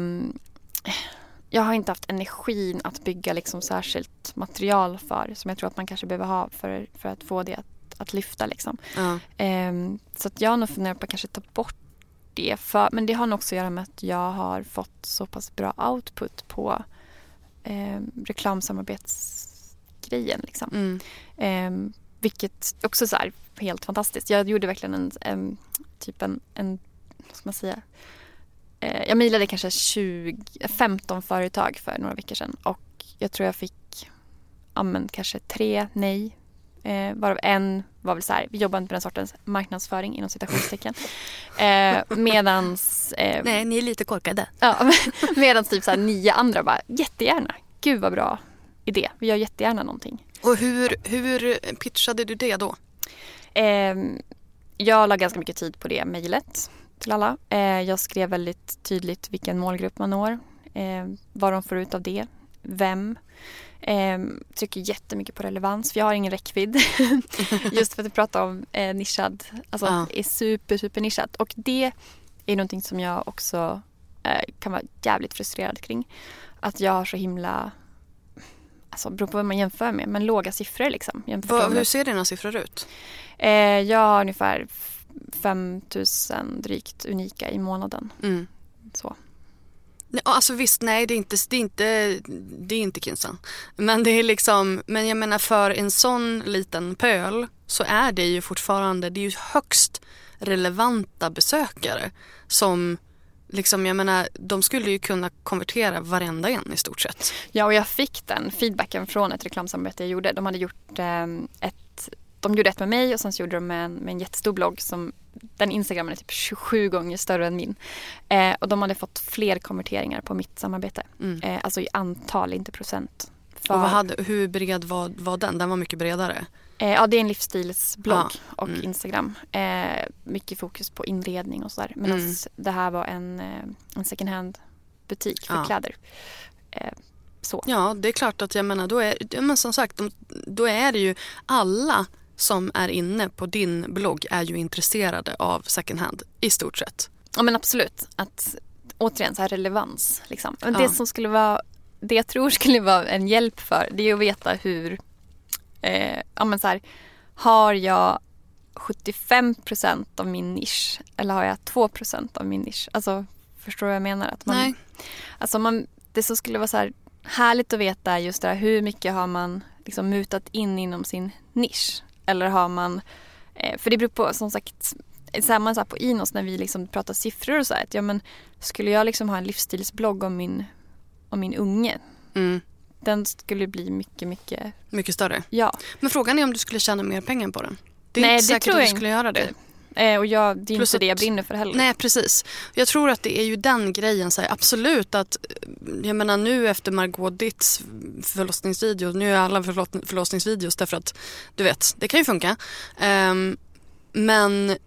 haft energin att bygga liksom särskilt material för som jag tror att man kanske behöver ha för att få det att lyfta liksom. Så att jag har nog funderat på att kanske ta bort det. Men det har nog också att göra med att jag har fått så pass bra output på reklamsamarbetsgrejen liksom. Vilket också så här helt fantastiskt. Jag gjorde verkligen en vad ska man säga, jag mejlade kanske 15 företag för några veckor sedan och jag tror jag fick kanske 3 nej, varav en var väl så här, vi jobbar inte med den sortens marknadsföring inom citationstecken. Medans nej, ni är lite korkade. Ja, medans typ så här 9 andra bara jättegärna. Gud vad bra idé. Vi gör jättegärna någonting. Och hur pitchade du det då? jag la ganska mycket tid på det mejlet till alla. Jag skrev väldigt tydligt vilken målgrupp man når. Vad de får ut av det. Vem. Trycker jättemycket på relevans. För jag har ingen räckvidd. Just för att prata om nischad. Alltså är super nischad. Och det är någonting som jag också kan vara jävligt frustrerad kring. Att jag har så himla... Alltså beror på vad man jämför med. Men låga siffror liksom. Hur ser dina siffror ut? Jag har ungefär 5 000 drygt unika i månaden. Så. Alltså visst, nej, det är inte Kinsan. Men det är liksom, men jag menar för en sån liten pöl så är det ju fortfarande, det är ju högst relevanta besökare som liksom, jag menar, de skulle ju kunna konvertera varenda en i stort sett. Ja, och jag fick den feedbacken från ett reklamsamarbete jag gjorde. De hade gjort de gjorde ett med mig och sen så gjorde de med en jättestor blogg som den Instagramen är typ 27 gånger större än min. Och de hade fått fler konverteringar på mitt samarbete. Alltså i antal, inte procent. Och hur bred var den? Den var mycket bredare. Ja, det är en livsstilsblogg och Instagram. Mycket fokus på inredning och sådär. Men det här var en second hand butik för kläder. Så. Ja, det är klart att jag menar, men som sagt, då är det ju alla som är inne på din blogg är ju intresserade av second hand i stort sett. Ja, men absolut. Att återigen så här relevans liksom. Det som skulle vara, det jag tror skulle vara en hjälp för, det är att veta hur men så här, har jag 75% av min nisch eller har jag 2% av min nisch? Alltså, förstår du vad jag menar? Att man, nej. Alltså det som skulle vara så här härligt att veta just det här, hur mycket har man liksom mutat in inom sin nisch? Eller har man, för det beror på, som sagt, samma så här på Inos när vi liksom pratar siffror och så här, att, ja, men skulle jag liksom ha en livsstilsblogg om min unge, den skulle bli mycket större. Ja. Men frågan är om du skulle tjäna mer pengar på den. Det är nej, inte det säkert tror att jag du skulle göra det. Och det är inte det jag brinner för heller. Nej, precis. Jag tror att det är ju den grejen, så här, absolut att, jag menar nu efter Margot Ditts förlossningsvideo, nu är alla förlossningsvideos därför att, du vet, det kan ju funka. Men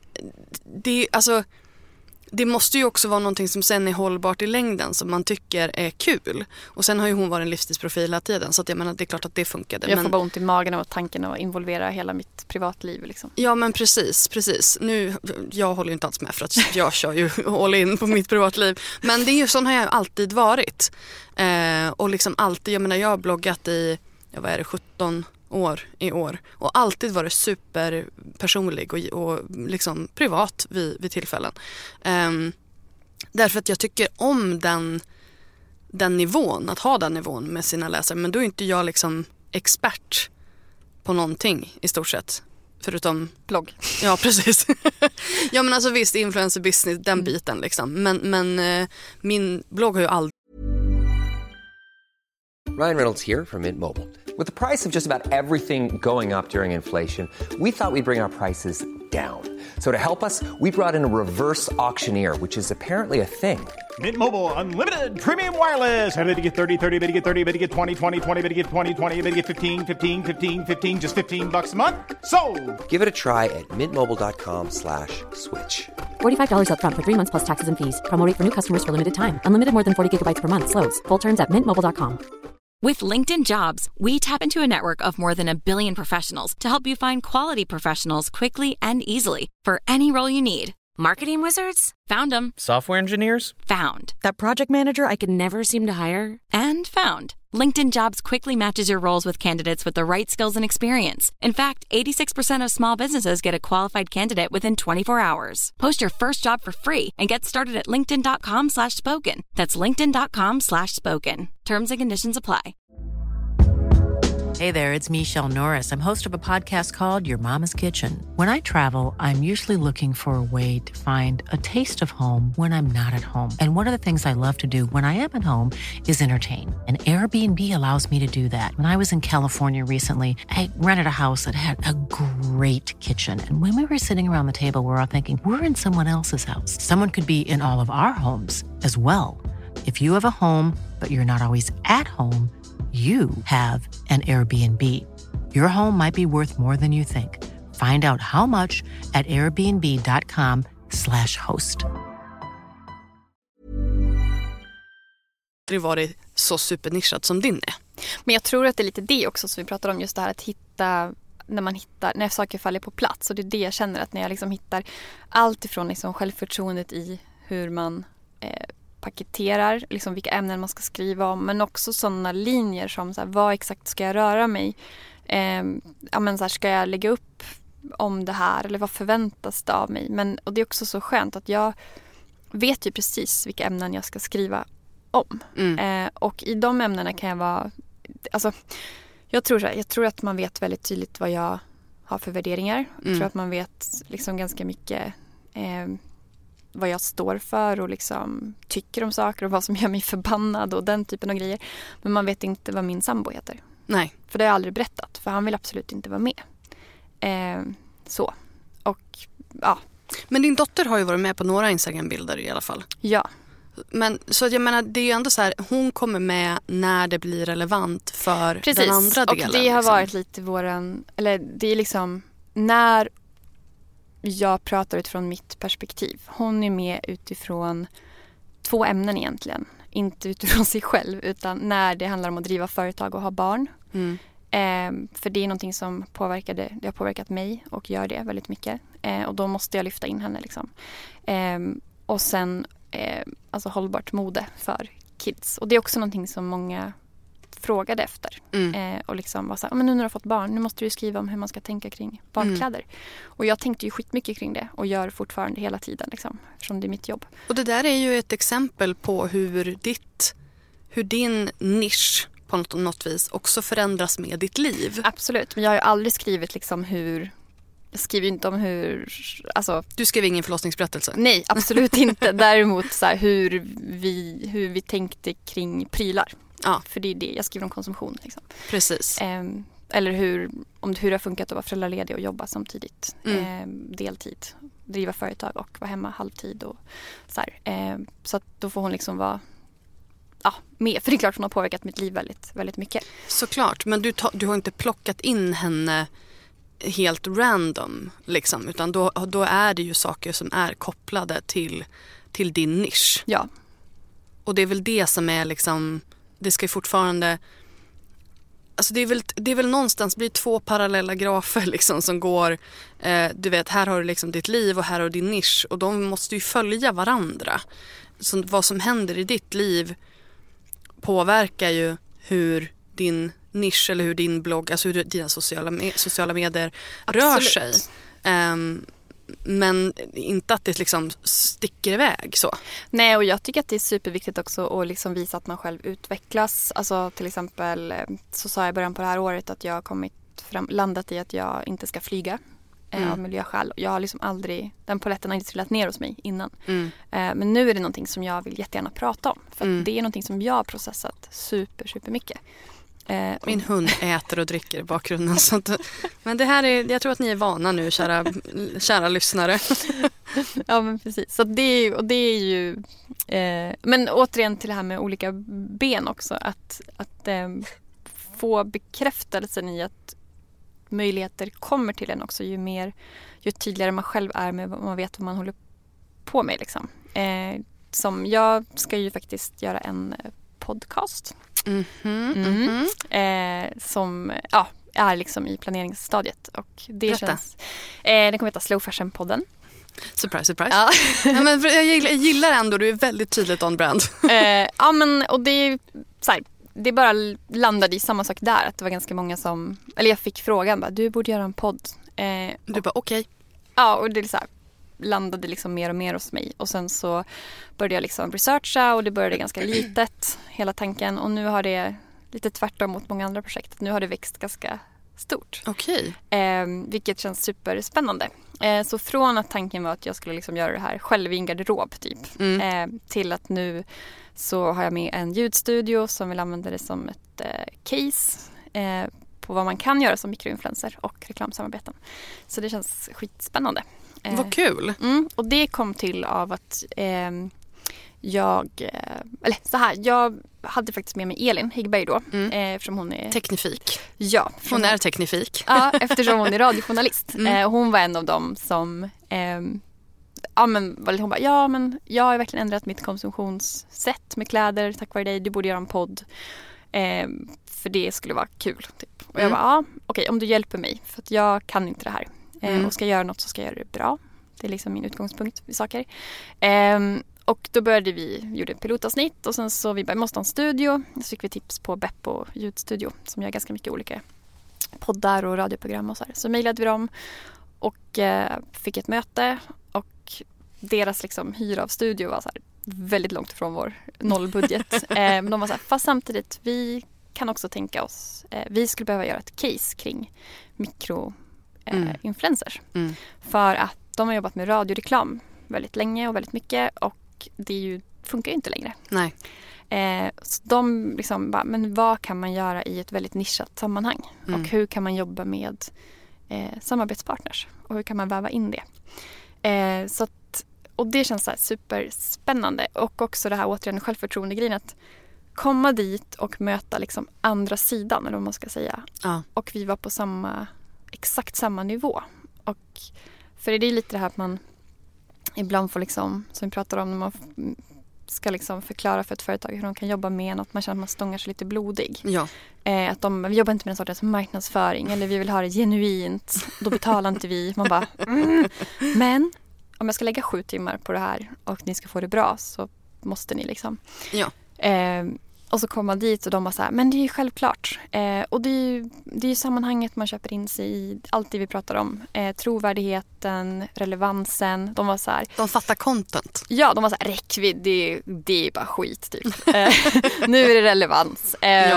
det måste ju också vara någonting som sen är hållbart i längden som man tycker är kul. Och sen har ju hon varit en livsstilsprofil hela tiden, så att jag menar, det är klart att det funkade. Jag får bara ont i magen av tanken att involvera hela mitt privatliv liksom. Ja, men precis. Nu, jag håller ju inte alls med för att jag kör ju all in på mitt privatliv. Men det är ju sån har jag alltid varit. Och liksom alltid, jag menar, jag har bloggat i, 17 år i år. Och alltid varit superpersonlig och liksom privat vid tillfällen. Därför att jag tycker om den nivån, att ha den nivån med sina läsare. Men då är inte jag liksom expert på någonting i stort sett. Förutom blogg. Ja, precis. Ja, men alltså visst, influencer business, den biten liksom. Men min blogg har ju aldrig... Ryan Reynolds here from Mint Mobile. With the price of just about everything going up during inflation, we thought we'd bring our prices down. So to help us, we brought in a reverse auctioneer, which is apparently a thing. Mint Mobile Unlimited Premium Wireless. How to get 30, 30, bit to get 30, bit to get 20, 20, 20, bit to get 20, 20, bit to get 15, 15, 15, 15, just $15 a month? Sold! Give it a try at mintmobile.com/switch. $45 up front for 3 months plus taxes and fees. Promo rate for new customers for limited time. Unlimited more than 40 gigabytes per month. Slows full terms at mintmobile.com. With LinkedIn Jobs, we tap into a network of more than 1 billion professionals to help you find quality professionals quickly and easily for any role you need. Marketing wizards? Found them. Software engineers? Found. That project manager I could never seem to hire? And found. LinkedIn Jobs quickly matches your roles with candidates with the right skills and experience. In fact, 86% of small businesses get a qualified candidate within 24 hours. Post your first job for free and get started at linkedin.com/spoken. That's linkedin.com/spoken. Terms and conditions apply. Hey there, it's Michelle Norris. I'm host of a podcast called Your Mama's Kitchen. When I travel, I'm usually looking for a way to find a taste of home when I'm not at home. And one of the things I love to do when I am at home is entertain. And Airbnb allows me to do that. When I was in California recently, I rented a house that had a great kitchen. And when we were sitting around the table, we were all thinking, we're in someone else's house. Someone could be in all of our homes as well. If you have a home, but you're not always at home, you have an Airbnb. Your home might be worth more than you think. Find out how much at airbnb.com/host. Det var det så supernischat som din är. Men jag tror att det är lite det också som vi pratar om, just det här att hitta, när saker faller på plats. Och det är det jag känner, att när jag liksom hittar allt ifrån liksom självförtroendet i hur man paketerar, liksom vilka ämnen man ska skriva om, men också sådana linjer som så här, vad exakt ska jag röra mig? Så här, ska jag lägga upp om det här, eller vad förväntas det av mig? Och det är också så skönt att jag vet ju precis vilka ämnen jag ska skriva om. Och i de ämnena kan jag vara, alltså jag tror att man vet väldigt tydligt vad jag har för värderingar. Jag tror att man vet liksom ganska mycket vad jag står för och liksom tycker om saker och vad som gör mig förbannad och den typen av grejer. Men man vet inte vad min sambo heter. Nej. För det har jag aldrig berättat, för han vill absolut inte vara med. Så. Och ja. Men din dotter har ju varit med på några Instagram-bilder i alla fall. Ja. Men så jag menar, det är ju ändå så här, hon kommer med när det blir relevant för den andra delen. Och det har varit lite det är liksom när jag pratar utifrån mitt perspektiv. Hon är med utifrån 2 ämnen egentligen. Inte utifrån sig själv, utan när det handlar om att driva företag och ha barn. För det är någonting som det har påverkat mig och gör det väldigt mycket. Och då måste jag lyfta in henne liksom. Och sen alltså hållbart mode för kids. Och det är också någonting som många frågade efter. Och liksom var så här, men nu när du har fått barn, nu måste du skriva om hur man ska tänka kring barnkläder. Och jag tänkte ju skitmycket kring det och gör fortfarande hela tiden liksom, eftersom det är mitt jobb. Och det där är ju ett exempel på hur din nisch på något vis också förändras med ditt liv. Absolut, men jag har ju aldrig skrivit liksom jag skriver inte om hur... Alltså, du skrev ingen förlossningsberättelse? Nej, absolut inte. Däremot så här, hur vi tänkte kring prylar. Ja. För det är det. Jag skriver om konsumtion. Liksom. Precis. Eller hur det har funkat att vara föräldraledig och jobba samtidigt. Deltid. Driva företag och vara hemma halvtid. Och så här. Så att då får hon liksom vara... Ja, med. För det är klart hon har påverkat mitt liv väldigt, väldigt mycket. Såklart. Men du har inte plockat in henne helt random liksom, utan då är det ju saker som är kopplade till din nisch. Ja. Och det är väl det som är liksom, det ska ju fortfarande, alltså det är väl någonstans blir 2 parallella grafer liksom som går, du vet, här har du liksom ditt liv och här har du din nisch, och de måste ju följa varandra. Så vad som händer i ditt liv påverkar ju hur din nisch eller hur din blogg, alltså hur dina sociala medier rör sig. Men inte att det liksom sticker iväg så. Nej, och jag tycker att det är superviktigt också att liksom visa att man själv utvecklas. Alltså till exempel så sa jag i början på det här året att jag har landat i att jag inte ska flyga av miljöskäl. Jag har liksom aldrig, den paletten har inte trillat ner hos mig innan. Men nu är det någonting som jag vill jättegärna prata om. För att det är någonting som jag har processat super mycket. Min hund äter och dricker i bakgrunden. Så att, men det här jag tror att ni är vana nu, kära lyssnare. Ja, men precis. Så det är ju... men återigen till det här med olika ben också. Att få bekräftelsen i att möjligheter kommer till en också. Ju tydligare man själv är med vad man vet vad man håller på med. Liksom. Som jag ska ju faktiskt göra en podcast. Som är liksom i planeringsstadiet, och det känns, den kommer heta Slow Fashion-podden. Surprise. Ja. Ja, men jag gillar ändå, du är väldigt tydligt on brand. Ja, men och det är så här, det bara landade i samma sak där, att det var ganska många som, eller jag fick frågan bara, du borde göra en podd. Du bara okej. Ja, och det är så här, landade liksom mer och mer hos mig. Och sen så började jag liksom researcha, och det började ganska litet, hela tanken. Och nu har det lite tvärtom mot många andra projekt. Nu har det växt ganska stort. Okej. Vilket känns superspännande. Så från att tanken var att jag skulle liksom göra det här själv i en garderob typ. Till att nu så har jag med en ljudstudio som vill använda det som ett case på vad man kan göra som mikroinfluencer och reklamsamarbeten. Så det känns skitspännande. Vad kul. Och det kom till av att jag hade faktiskt med mig Elin Häggberg då, eftersom hon är... Teknifik. Ja. Hon är teknifik. Ja, eftersom hon är radiojournalist. Hon var en av dem som... hon bara, men jag har verkligen ändrat mitt konsumtionssätt med kläder tack vare dig. Du borde göra en podd. För det skulle vara kul. Typ. Och jag bara, okej, om du hjälper mig. För att jag kan inte det här. Och ska jag göra något så ska jag göra det bra. Det är liksom min utgångspunkt vid saker. Och då gjorde ett pilotavsnitt. Och sen så vi måste ha en studio. Så fick vi tips på Beppo ljudstudio. Som gör ganska mycket olika poddar och radioprogram och så här. Så mejlade vi dem. Och fick ett möte. Och deras liksom hyra av studio var så här väldigt långt ifrån vår nollbudget. Men de var så här, fast samtidigt vi kan också tänka oss, vi skulle behöva göra ett case kring mikroinfluencers. För att de har jobbat med radioreklam väldigt länge och väldigt mycket och det funkar ju inte längre. Nej. Så de liksom bara, men vad kan man göra i ett väldigt nischat sammanhang? Och hur kan man jobba med samarbetspartners? Och hur kan man väva in det? Och det känns så här superspännande. Och också det här återigen självförtroende-grejen att komma dit och möta liksom andra sidan, eller vad man ska säga. Ja. Och vi var på exakt samma nivå. Och för det är lite det här att man ibland får liksom, som vi pratar om när man ska liksom förklara för ett företag hur de kan jobba med något. Man känner att man stångar sig lite blodig. Ja. Att vi jobbar inte med en sorts marknadsföring eller vi vill ha det genuint. Då betalar inte vi. Man bara, Men om jag ska lägga 7 timmar på det här och ni ska få det bra så måste ni liksom. Ja. Och så kommer man dit och de var så här, men det är ju självklart. Och det är ju sammanhanget man köper in sig i, allt det vi pratar om. Trovärdigheten, relevansen. De var så här. De fattar content. Ja, de var så här, räckvidd, det är bara skit typ. Nu är det relevans.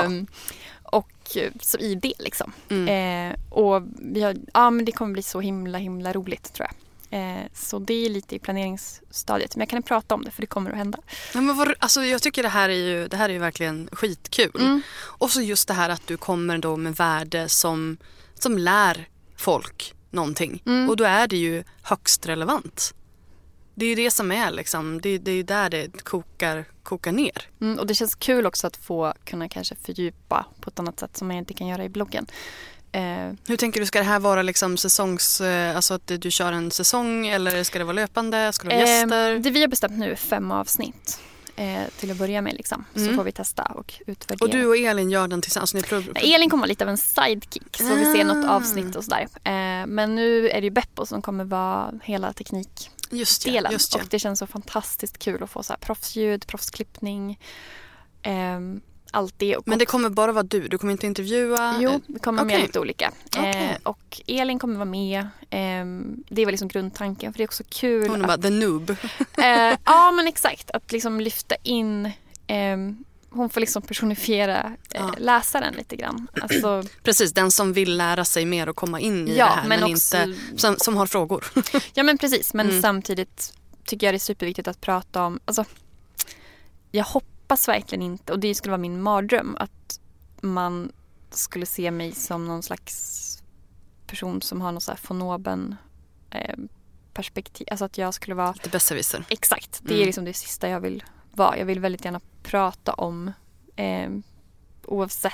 Och så i det liksom. Och men det kommer bli så himla roligt tror jag. Så det är lite i planeringsstadiet. Men jag kan prata om det för det kommer att hända. Ja, men jag tycker det här är ju verkligen skitkul. Och så just det här att du kommer då med värde som lär folk någonting. Och då är det ju högst relevant. Det är ju det som är liksom, det är ju där det kokar ner. Och det känns kul också att få kunna kanske fördjupa på ett annat sätt som man inte kan göra i bloggen. Hur tänker du, ska det här vara liksom alltså att du kör en säsong eller ska det vara löpande, ska det vara gäster? Det vi har bestämt nu är 5 avsnitt till att börja med liksom. Så får vi testa och utvärdera. Och du och Elin gör den tillsammans? Elin kommer vara lite av en sidekick så vi ser något avsnitt och sådär. Men nu är det ju Beppo som kommer vara hela teknikdelen. Och det känns så fantastiskt kul att få så här proffsljud, proffsklippning, allt det. Men det kommer bara vara du kommer inte intervjua? Jo, det kommer med lite olika. Och Elin kommer vara med. Det var liksom grundtanken, för det är också kul. Hon är bara the noob. Ja, men exakt. Att liksom lyfta in... hon får liksom personifiera läsaren lite grann. Alltså, precis, den som vill lära sig mer och komma in i det här. Men också, inte som har frågor. Ja, men precis. Men samtidigt tycker jag det är superviktigt att prata om... Alltså, jag hoppas verkligen inte, och det skulle vara min mardröm, att man skulle se mig som någon slags person som har någon så här von oben perspektiv. Alltså att jag skulle vara... Lite besserwisser. Exakt, det är liksom det sista jag vill vara. Jag vill väldigt gärna prata om oavsett,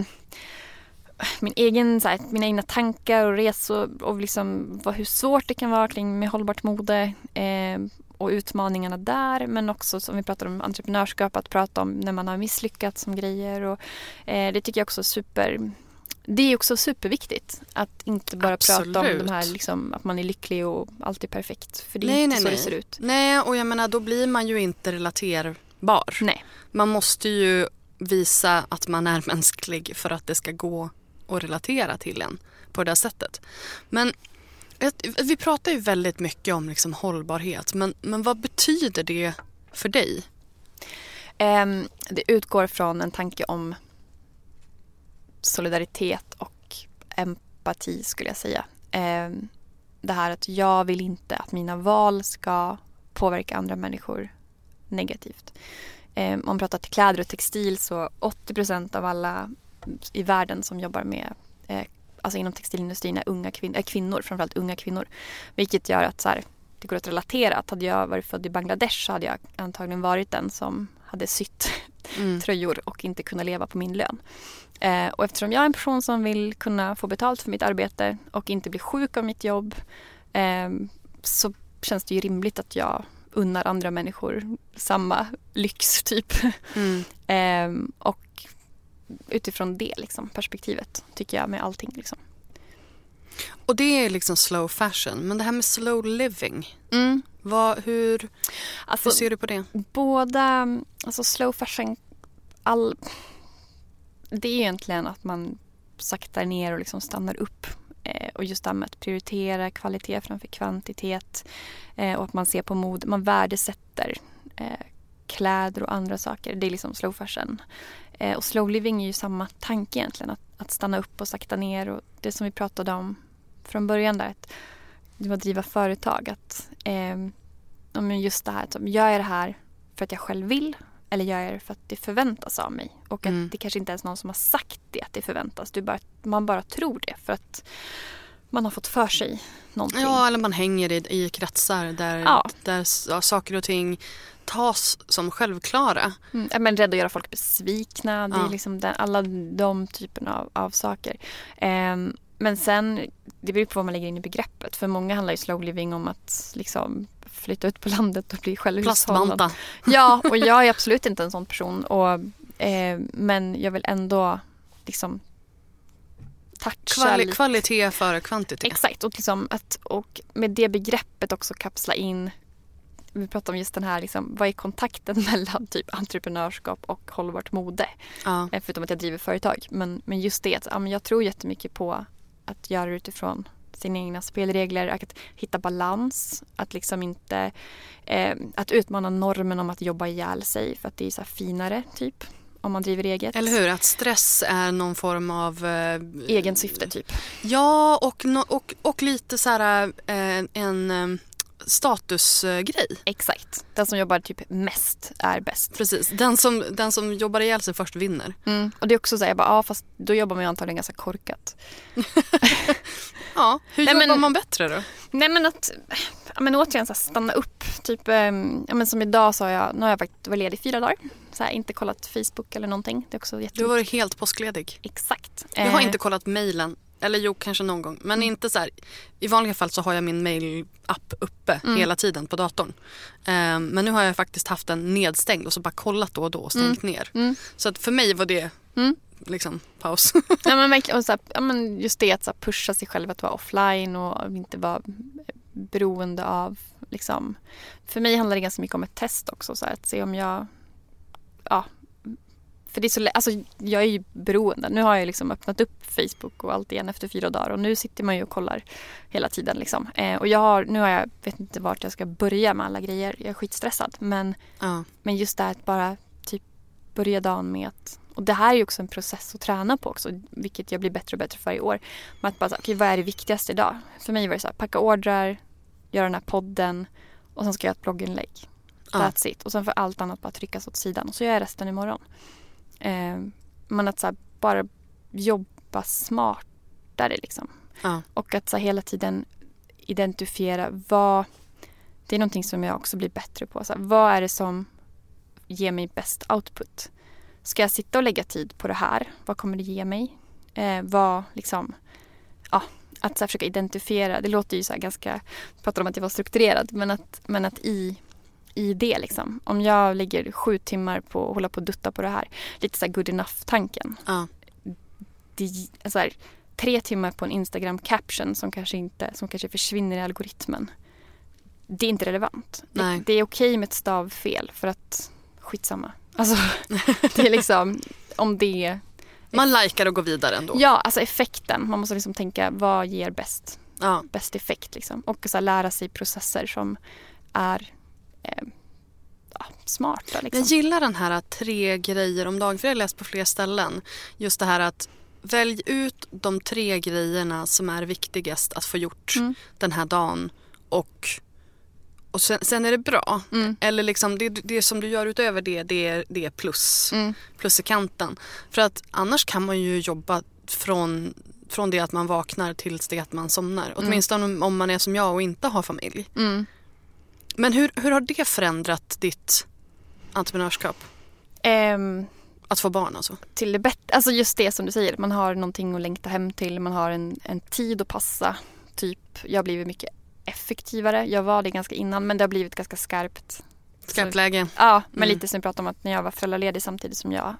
mina egna tankar och resor och liksom hur svårt det kan vara kring med hållbart mode och utmaningarna där, men också som vi pratar om entreprenörskap, att prata om när man har misslyckats som grejer, och det tycker jag också det är också superviktigt att inte bara prata om de här liksom, att man är lycklig och allt är perfekt, för det är inte så det ser ut. Nej, och jag menar då blir man ju inte relaterbar. Nej. Man måste ju visa att man är mänsklig för att det ska gå att relatera till en på det sättet. Men vi pratar ju väldigt mycket om liksom hållbarhet, men vad betyder det för dig? Det utgår från en tanke om solidaritet och empati, skulle jag säga. Det här att jag vill inte att mina val ska påverka andra människor negativt. Om man pratar till kläder och textil, så 80% av alla i världen som jobbar med alltså inom textilindustrin är kvinnor, framförallt unga kvinnor. Vilket gör att så här, det går att relatera. Att hade jag varit född i Bangladesh så hade jag antagligen varit den som hade sytt tröjor och inte kunna leva på min lön. Och eftersom jag är en person som vill kunna få betalt för mitt arbete och inte bli sjuk av mitt jobb, så känns det ju rimligt att jag unnar andra människor samma lyx typ. Och utifrån det liksom, perspektivet tycker jag med allting liksom. Och det är liksom slow fashion. Men det här med slow living, hur ser du på det? Båda, alltså slow fashion, det är egentligen att man saktar ner och liksom stannar upp. Och just det med att prioritera kvalitet framför kvantitet. Och att man ser på mode, man värdesätter kläder och andra saker. Det är liksom slow fashion. Och slow living är ju samma tanke egentligen. Att stanna upp och sakta ner. Och det som vi pratade om från början där. Att driva företag. Att just det här. Att gör jag det här för att jag själv vill. Eller gör jag det för att det förväntas av mig. Och att det kanske inte ens är någon som har sagt det. Att det förväntas. Man bara tror det. För att man har fått för sig någonting. Ja, eller man hänger i kretsar där saker och ting tas som självklara. Men rädd att göra folk besvikna. Det är liksom alla de typerna av saker. Men sen, det beror på vad man lägger in i begreppet. För många handlar ju slow living om att liksom flytta ut på landet och bli självhushållande. Plastbanta. Ja, och jag är absolut inte en sån person. Men jag vill ändå liksom kvalitet före kvantitet. Exakt, och med det begreppet också kapsla in. Vi pratar om just den här, liksom, vad är kontakten mellan typ entreprenörskap och hållbart mode? Förutom att jag driver företag. Men just det, jag tror jättemycket på att göra det utifrån sina egna spelregler, att hitta balans, att liksom inte att utmana normen om att jobba ihjäl sig för att det är så här finare typ om man driver eget. Eller hur? Att stress är någon form av egen syfte typ. Ja, och lite så här en statusgrej. Exakt. Den som jobbar typ mest är bäst. Precis. Den som jobbar ihjäl sig först vinner. Och det är också så här, fast då jobbar man ju antagligen ganska korkat. Ja, hur jobbar man bättre då? Nej, men att återigen så här, stanna upp. Typ, som idag så nu har jag faktiskt varit ledig 4 dagar. Så här, inte kollat Facebook eller någonting. Det är också du har varit helt påskledig. Exakt. Jag har inte kollat mejlen. Eller jo, kanske någon gång. Men inte så här. I vanliga fall så har jag min mail-app uppe hela tiden på datorn. Men nu har jag faktiskt haft den nedstängd och så bara kollat då och då och stängt ner. Så att för mig var det liksom paus. Ja, men verkligen. Och så här, men just det att så här, pusha sig själv att vara offline och inte vara beroende av liksom. För mig handlar det ganska mycket om ett test också. Så här, att se om jag för det är så alltså jag är ju beroende. Nu har jag liksom öppnat upp Facebook och allt igen efter 4 dagar. Och nu sitter man ju och kollar hela tiden liksom. Och nu har jag vet inte vart jag ska börja med alla grejer. Jag är skitstressad. Men just det här att bara typ börja dagen med att... Och det här är ju också en process att träna på också. Vilket jag blir bättre och bättre för i år. Men att bara, okej, vad är det viktigaste idag? För mig var det så här, packa ordrar, göra den här podden. Och sen ska jag göra ett blogginlägg. That's it. Och sen får allt annat bara tryckas åt sidan. Och så gör jag resten imorgon. Men att så här, bara jobba smartare liksom. Och att så här, hela tiden identifiera det är någonting som jag också blir bättre på. Så här, vad är det som ger mig bäst output? Ska jag sitta och lägga tid på det här? Vad kommer det ge mig? Vad liksom att så här, försöka identifiera. Det låter ju så här ganska, pratar om att jag var strukturerad, men att i det liksom. Om jag lägger 7 timmar på att hålla på och dutta på det här. Lite så här good enough-tanken. Så här, 3 timmar på en Instagram-caption som kanske försvinner i algoritmen. Det är inte relevant. Det är okej med ett stavfel för att skitsamma. Alltså, det är liksom om det... Man likar och går vidare ändå. Ja, alltså effekten. Man måste liksom tänka, vad ger bäst effekt liksom. Och så här, lära sig processer som är smarta liksom. Jag gillar den här 3 grejer om dagen, för jag har läst på fler ställen. Just det här att välj ut de 3 grejerna som är viktigast att få gjort den här dagen, och sen är det bra. Eller liksom det som du gör utöver det är plus i kanten. För att annars kan man ju jobba från det att man vaknar tills det att man somnar. Åtminstone om man är som jag och inte har familj. Men hur har det förändrat ditt entreprenörskap? Att få barn alltså? Till det bättre. Alltså just det som du säger. Man har någonting att längta hem till. Man har en tid att passa. Typ, jag har blivit mycket effektivare. Jag var det ganska innan, men det har blivit ganska skarpt. Skarpt läge? Ja, men lite som vi pratade om att när jag var föräldraledig samtidigt som jag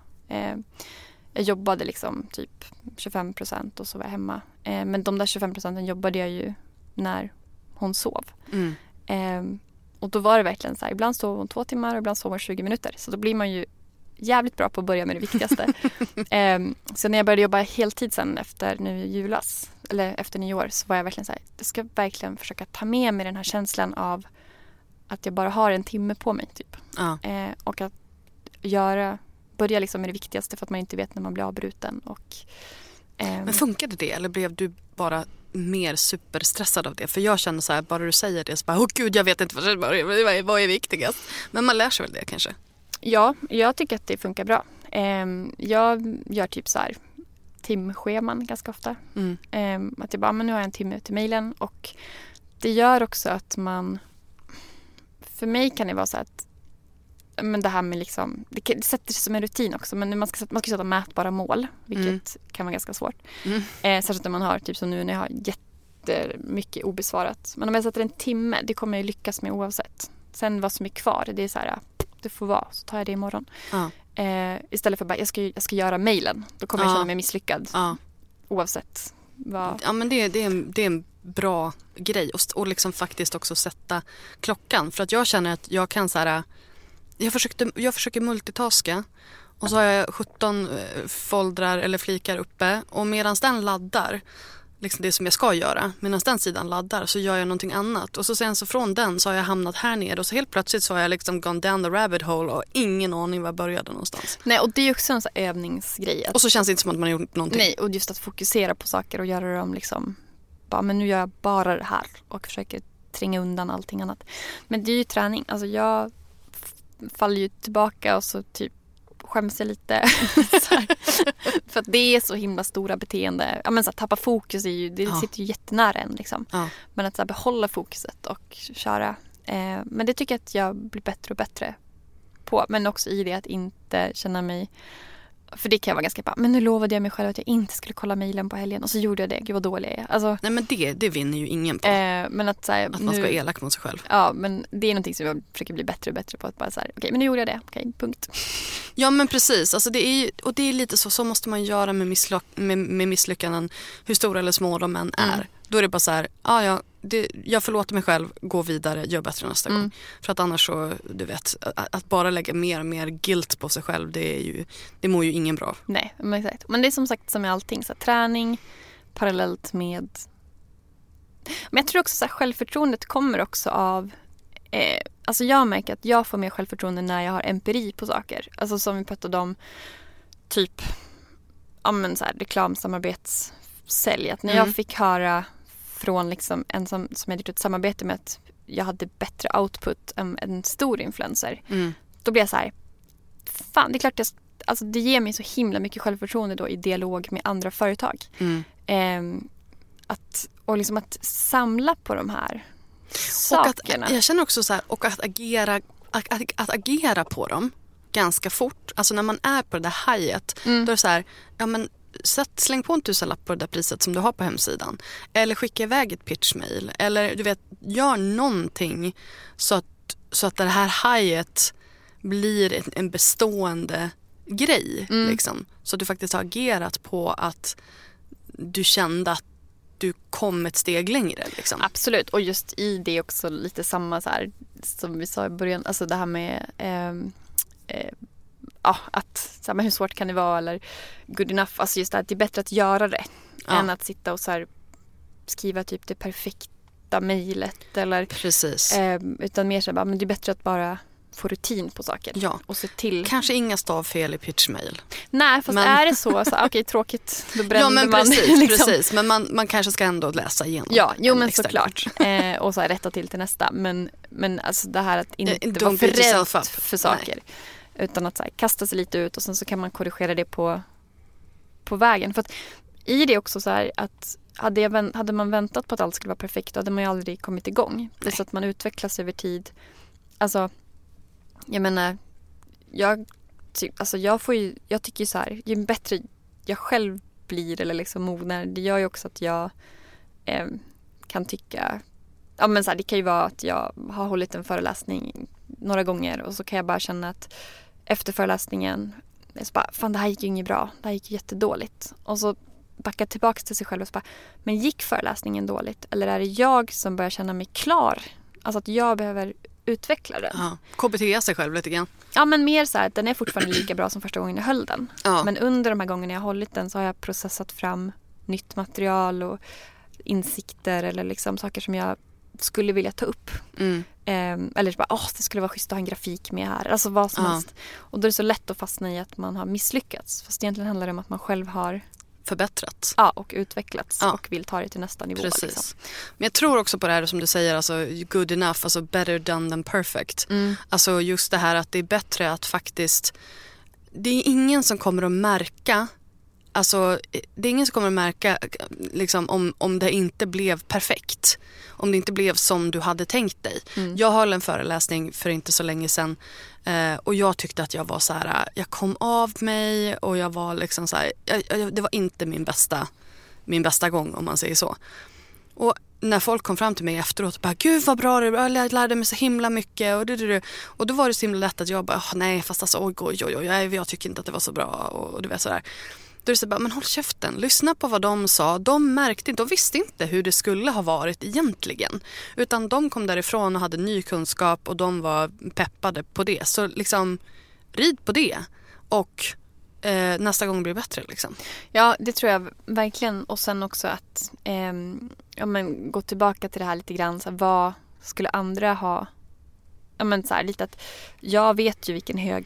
jobbade liksom typ 25% och så var jag hemma. Men de där 25% jobbade jag ju när hon sov. Och då var det verkligen så här, ibland sov hon 2 timmar och ibland sov hon 20 minuter. Så då blir man ju jävligt bra på att börja med det viktigaste. Så när jag började jobba heltid sen efter nu julas, eller efter nyår, så var jag verkligen så här, jag ska verkligen försöka ta med mig den här känslan av att jag bara har en timme på mig typ. Och att börja liksom med det viktigaste för att man inte vet när man blir avbruten. Och, men funkade det eller blev du bara mer superstressad av det? För jag känner så här, bara du säger det så bara, gud jag vet inte vad är viktigast. Men man lär sig väl det kanske? Ja, jag tycker att det funkar bra. Jag gör typ så här timscheman ganska ofta. Att jag bara, men nu har jag en timme till mejlen. Och det gör också att man, för mig kan det vara så att men det här med liksom, det sätter sig som en rutin också, men man ska sätta mätbara mål, vilket kan vara ganska svårt. Särskilt när man har, typ som nu när jag har jättemycket obesvarat. Men om jag sätter en timme, det kommer jag lyckas med oavsett. Sen vad som är kvar, det är så här, det får vara, så tar jag det imorgon. Istället för bara, jag ska göra mejlen. Då kommer jag känna mig misslyckad. Oavsett vad. Ja, men det är en bra grej. Och liksom faktiskt också sätta klockan. För att jag känner att jag kan så här, jag försöker multitaska. Och så har jag 17 foldrar eller flikar uppe. Och medan den laddar, liksom det som jag ska göra, medan den sidan laddar, så gör jag någonting annat. Och så sen så från den så har jag hamnat här nere. Och så helt plötsligt så har jag liksom gone down the rabbit hole och ingen aning var jag började någonstans. Nej, och det är också en sån övningsgrej. Och så känns det inte som att man har gjort någonting. Nej, och just att fokusera på saker och göra dem liksom, bara, men nu gör jag bara det här. Och försöker tränga undan allting annat. Men det är ju träning. Alltså jag faller ju tillbaka och så typ skäms jag lite. För att det är så himla stora beteende. Ja, men så att tappa fokus är ju, det sitter ju jättenära en liksom. Men att så här, behålla fokuset och köra. Men det tycker jag att jag blir bättre och bättre på. Men också i det att inte känna mig, för det kan jag vara ganska bra. Men nu lovade jag mig själv att jag inte skulle kolla mejlen på helgen. Och så gjorde jag det. Gud vad dålig jag är. Alltså, nej, men det vinner ju ingen på. Men att, så här, att man ska vara elak mot sig själv. Ja, men det är någonting som jag försöker bli bättre och bättre på. Att bara så här, okej, men nu gjorde jag det. Okej, punkt. Ja, men precis. Alltså, det är lite så måste man göra med misslyckanden. Hur stora eller små de än är. Då är det bara så här, jag förlåter mig själv, gå vidare, gör bättre nästa gång. För att annars så, du vet, att bara lägga mer och mer guilt på sig själv, det mår ju ingen bra av. Nej, men exakt. Men det är som sagt som med allting, så här, träning parallellt med. Men jag tror också så här, självförtroendet kommer också av alltså jag märker att jag får mer självförtroende när jag har empiri på saker. Alltså som vi pratade om, typ så här, reklamsamarbetssälj. Att när jag fick höra från liksom en som hade gjort ett samarbete med att jag hade bättre output än en stor influencer. Då blev jag så här, fan, det är klart alltså det ger mig så himla mycket självförtroende då i dialog med andra företag. Och liksom att samla på de här sakerna. Och jag känner också så här, och att agera på dem ganska fort. Alltså när man är på det där hajet, då är det så här, ja men släng på en 1000-lapp på det där priset som du har på hemsidan. Eller skicka iväg ett pitchmail. Eller du vet, gör någonting så att det här hajet blir en bestående grej. Liksom. Så att du faktiskt har agerat på att du kände att du kom ett steg längre. Liksom. Absolut, och just i det också lite samma så här, som vi sa i början, alltså det här med att så här, men hur svårt kan det vara, eller good enough, alltså just att det är bättre att göra det än att sitta och så här, skriva typ det perfekta mejlet eller precis. Utan mer så här, men det är bättre att bara få rutin på saker. Ja. Och se till. Kanske inga stavfel i pitchmail. Nej, fast är det så okej, tråkigt, då bränner man. Precis. Men man kanske ska ändå läsa igenom. Ja, jo men såklart. Och så här, rätta till nästa. Men alltså det här att inte vara för rädd för saker. Nej. Utan att så här, kasta sig lite ut och sen så kan man korrigera det på vägen. För att i det också så här att hade man väntat på att allt skulle vara perfekt, då hade man ju aldrig kommit igång. Plus att man utvecklas över tid. Alltså, jag menar, jag tycker så här, ju bättre jag själv blir eller liksom mognar, det gör ju också att jag kan tycka, ja men så här, det kan ju vara att jag har hållit en föreläsning några gånger och så kan jag bara känna att efter föreläsningen så bara, fan det här gick ju inget bra, det här gick jättedåligt. Och så backa tillbaka till sig själv och så bara, men gick föreläsningen dåligt? Eller är det jag som börjar känna mig klar? Alltså att jag behöver utveckla den. Ja, KBT sig själv lite grann. Ja, men mer så här att den är fortfarande lika bra som första gången jag höll den. Ja. Men under de här gångerna jag har hållit den så har jag processat fram nytt material och insikter eller liksom saker som jag skulle vilja ta upp. Eller bara, det skulle vara schysst att ha en grafik med här. Alltså vad som helst. Och då är det så lätt att fastna i att man har misslyckats. Fast egentligen handlar det om att man själv har förbättrats. Ja, och utvecklats och vill ta det till nästa nivå. Precis. Liksom. Men jag tror också på det här som du säger, alltså good enough, alltså better done than perfect. Alltså just det här att det är bättre att faktiskt, det är ingen som kommer att märka, alltså det är ingen som kommer att märka liksom, om det inte blev perfekt. Om det inte blev som du hade tänkt dig. Jag höll en föreläsning för inte så länge sedan och jag tyckte att jag var så här, jag kom av mig och jag var liksom så här, det var inte min bästa gång om man säger så. Och när folk kom fram till mig efteråt och bara, gud vad bra det var, jag lärde mig så himla mycket och då var det så himla lätt att jag bara, nej fast alltså oj, jag tycker inte att det var så bra och du vet sådär. Då är det så bara, men håll käften, lyssna på vad de sa. De märkte inte, de visste inte hur det skulle ha varit egentligen. Utan de kom därifrån och hade ny kunskap och de var peppade på det. Så liksom, rid på det. Och nästa gång blir det bättre liksom. Ja, det tror jag verkligen. Och sen också att gå tillbaka till det här lite grann. Så här, vad skulle andra ha? Ja, men så här, lite att jag vet ju vilken hög...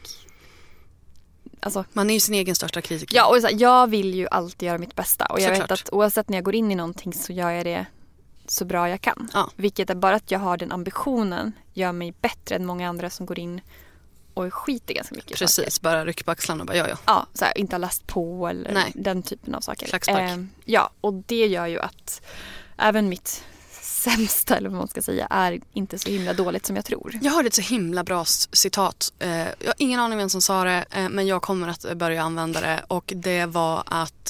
Alltså, man är ju sin egen största kritiker. Ja, och så här, jag vill ju alltid göra mitt bästa. Och jag vet att oavsett när jag går in i någonting så gör jag det så bra jag kan. Ja. Vilket är bara att jag har den ambitionen gör mig bättre än många andra som går in och skiter ganska mycket. Precis, saker. Bara ryck på axlarna och bara ja. Ja, så här, inte har läst på eller den typen av saker. Ja, och det gör ju att även mitt sämsta, eller vad man ska säga, är inte så himla dåligt som jag tror. Jag hörde ett så himla bra citat. Jag har ingen aning vem som sa det, men jag kommer att börja använda det. Och det var att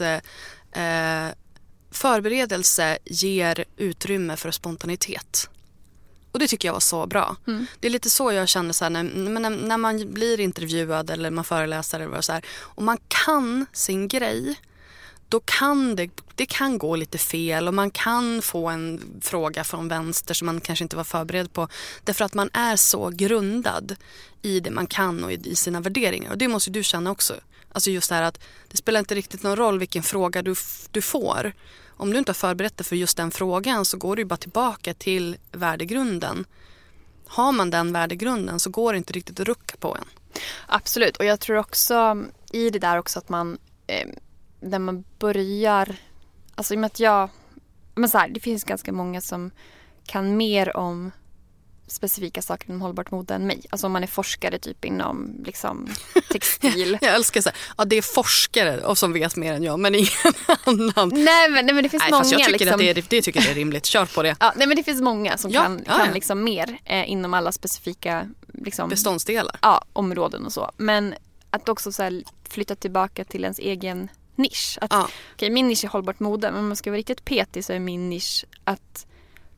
förberedelse ger utrymme för spontanitet. Och det tycker jag var så bra. Det är lite så jag känner så här, när man blir intervjuad eller man föreläser eller så här, och man kan sin grej, då kan det kan gå lite fel och man kan få en fråga från vänster som man kanske inte var förberedd på. Därför att man är så grundad i det man kan och i sina värderingar. Och det måste du känna också. Alltså just det här att det spelar inte riktigt någon roll vilken fråga du får. Om du inte har förberett dig för just den frågan så går du bara tillbaka till värdegrunden. Har man den värdegrunden så går det inte riktigt att rucka på en. Absolut, och jag tror också i det där också att man... när man börjar, alltså i och med att men så här, det finns ganska många som kan mer om specifika saker inom hållbart mode än mig. Alltså om man är forskare typ inom liksom textil. Jag älskar så här, ja det är forskare och som vet mer än jag, men ingen annan. Nej men det finns många jag tycker liksom... att det tycker jag är rimligt, kör på det. Ja, nej men det finns många som kan liksom mer inom alla specifika liksom, beståndsdelar. Ja, områden och så. Men att också så här, flytta tillbaka till ens egen nisch. Att, okej, min nisch är hållbart mode, men om man ska vara riktigt petig så är min nisch att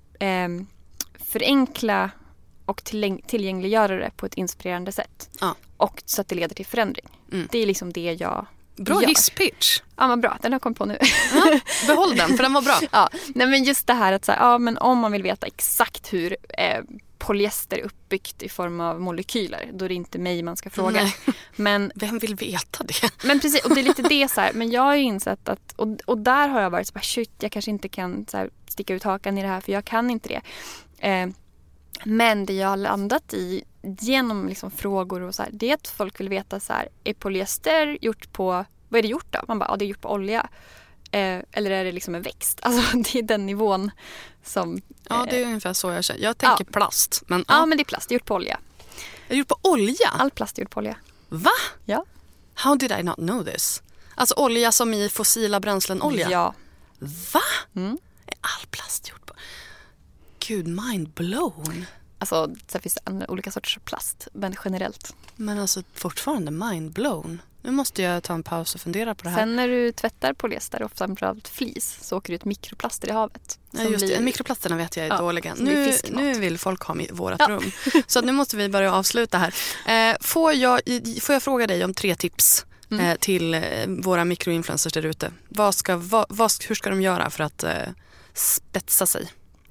förenkla och tillgängliggöra det på ett inspirerande sätt. Och så att det leder till förändring. Det är liksom det jag bra gör. hisspitch. Ja, vad bra. Den har jag kommit på nu. Ja, behåll den, för den var bra. Ja, nej, men just det här att så här, men om man vill veta exakt hur polyester är uppbyggt i form av molekyler, då är det inte mig man ska fråga. Nej. Men vem vill veta det? Men precis, och det är lite det så här, men jag har ju insett att och där har jag varit så här, shit, jag kanske inte kan så här, sticka ut hakan i det här, för jag kan inte det. Men det jag har landat i genom liksom frågor och så här, det är att folk vill veta så här, är polyester gjort på, vad är det gjort då? Man bara, det är gjort på olja. Eller är det liksom en växt? Alltså det är den nivån som... Ja, det är ungefär så jag känner. Jag tänker plast. Men, ja, men det är plast. Det är gjort på olja. Är det gjort på olja? All plast är gjort på olja. Va? Ja. How did I not know this? Alltså olja som i fossila bränslen olja? Ja. Va? Är all plast gjort på? Gud, mind blown. Alltså, sen finns det olika sorters plast, men generellt. Men alltså fortfarande mind blown. Nu måste jag ta en paus och fundera på det här. Sen när du tvättar polyester och framförallt flis så åker det ut mikroplaster i havet. Ja, just det. Mikroplasterna vet jag är dåliga. Nu vill folk ha vårat rum. Så nu måste vi börja avsluta här. Får jag fråga dig om 3 tips till våra mikroinfluencers där ute? Hur ska de göra för att spetsa sig?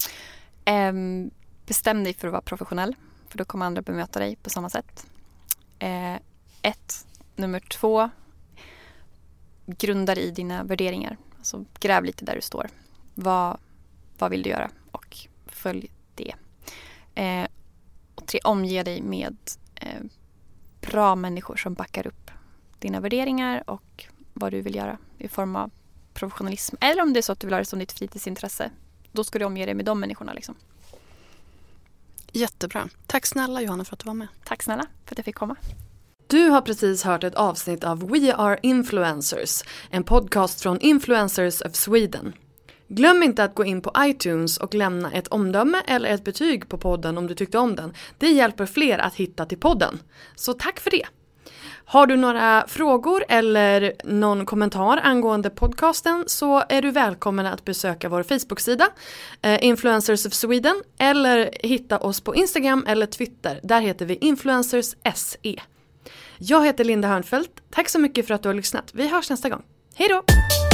Bestäm dig för att vara professionell. För då kommer andra bemöta dig på samma sätt. 1. Nummer 2. Grunda dig i dina värderingar. Alltså gräv lite där du står. Vad vill du göra? Och följ det. Och 3. Omge dig med bra människor som backar upp dina värderingar och vad du vill göra i form av professionalism. Eller om det är så att du vill ha det som ditt fritidsintresse. Då ska du omge dig med de människorna liksom. Jättebra. Tack snälla Johanna för att du var med. Tack snälla för att jag fick komma. Du har precis hört ett avsnitt av We Are Influencers, en podcast från Influencers of Sweden. Glöm inte att gå in på iTunes och lämna ett omdöme eller ett betyg på podden om du tyckte om den. Det hjälper fler att hitta till podden. Så tack för det. Har du några frågor eller någon kommentar angående podcasten så är du välkommen att besöka vår Facebook-sida Influencers of Sweden eller hitta oss på Instagram eller Twitter. Där heter vi Influencers SE. Jag heter Linda Hörnfeldt. Tack så mycket för att du har lyssnat. Vi hörs nästa gång. Hej då!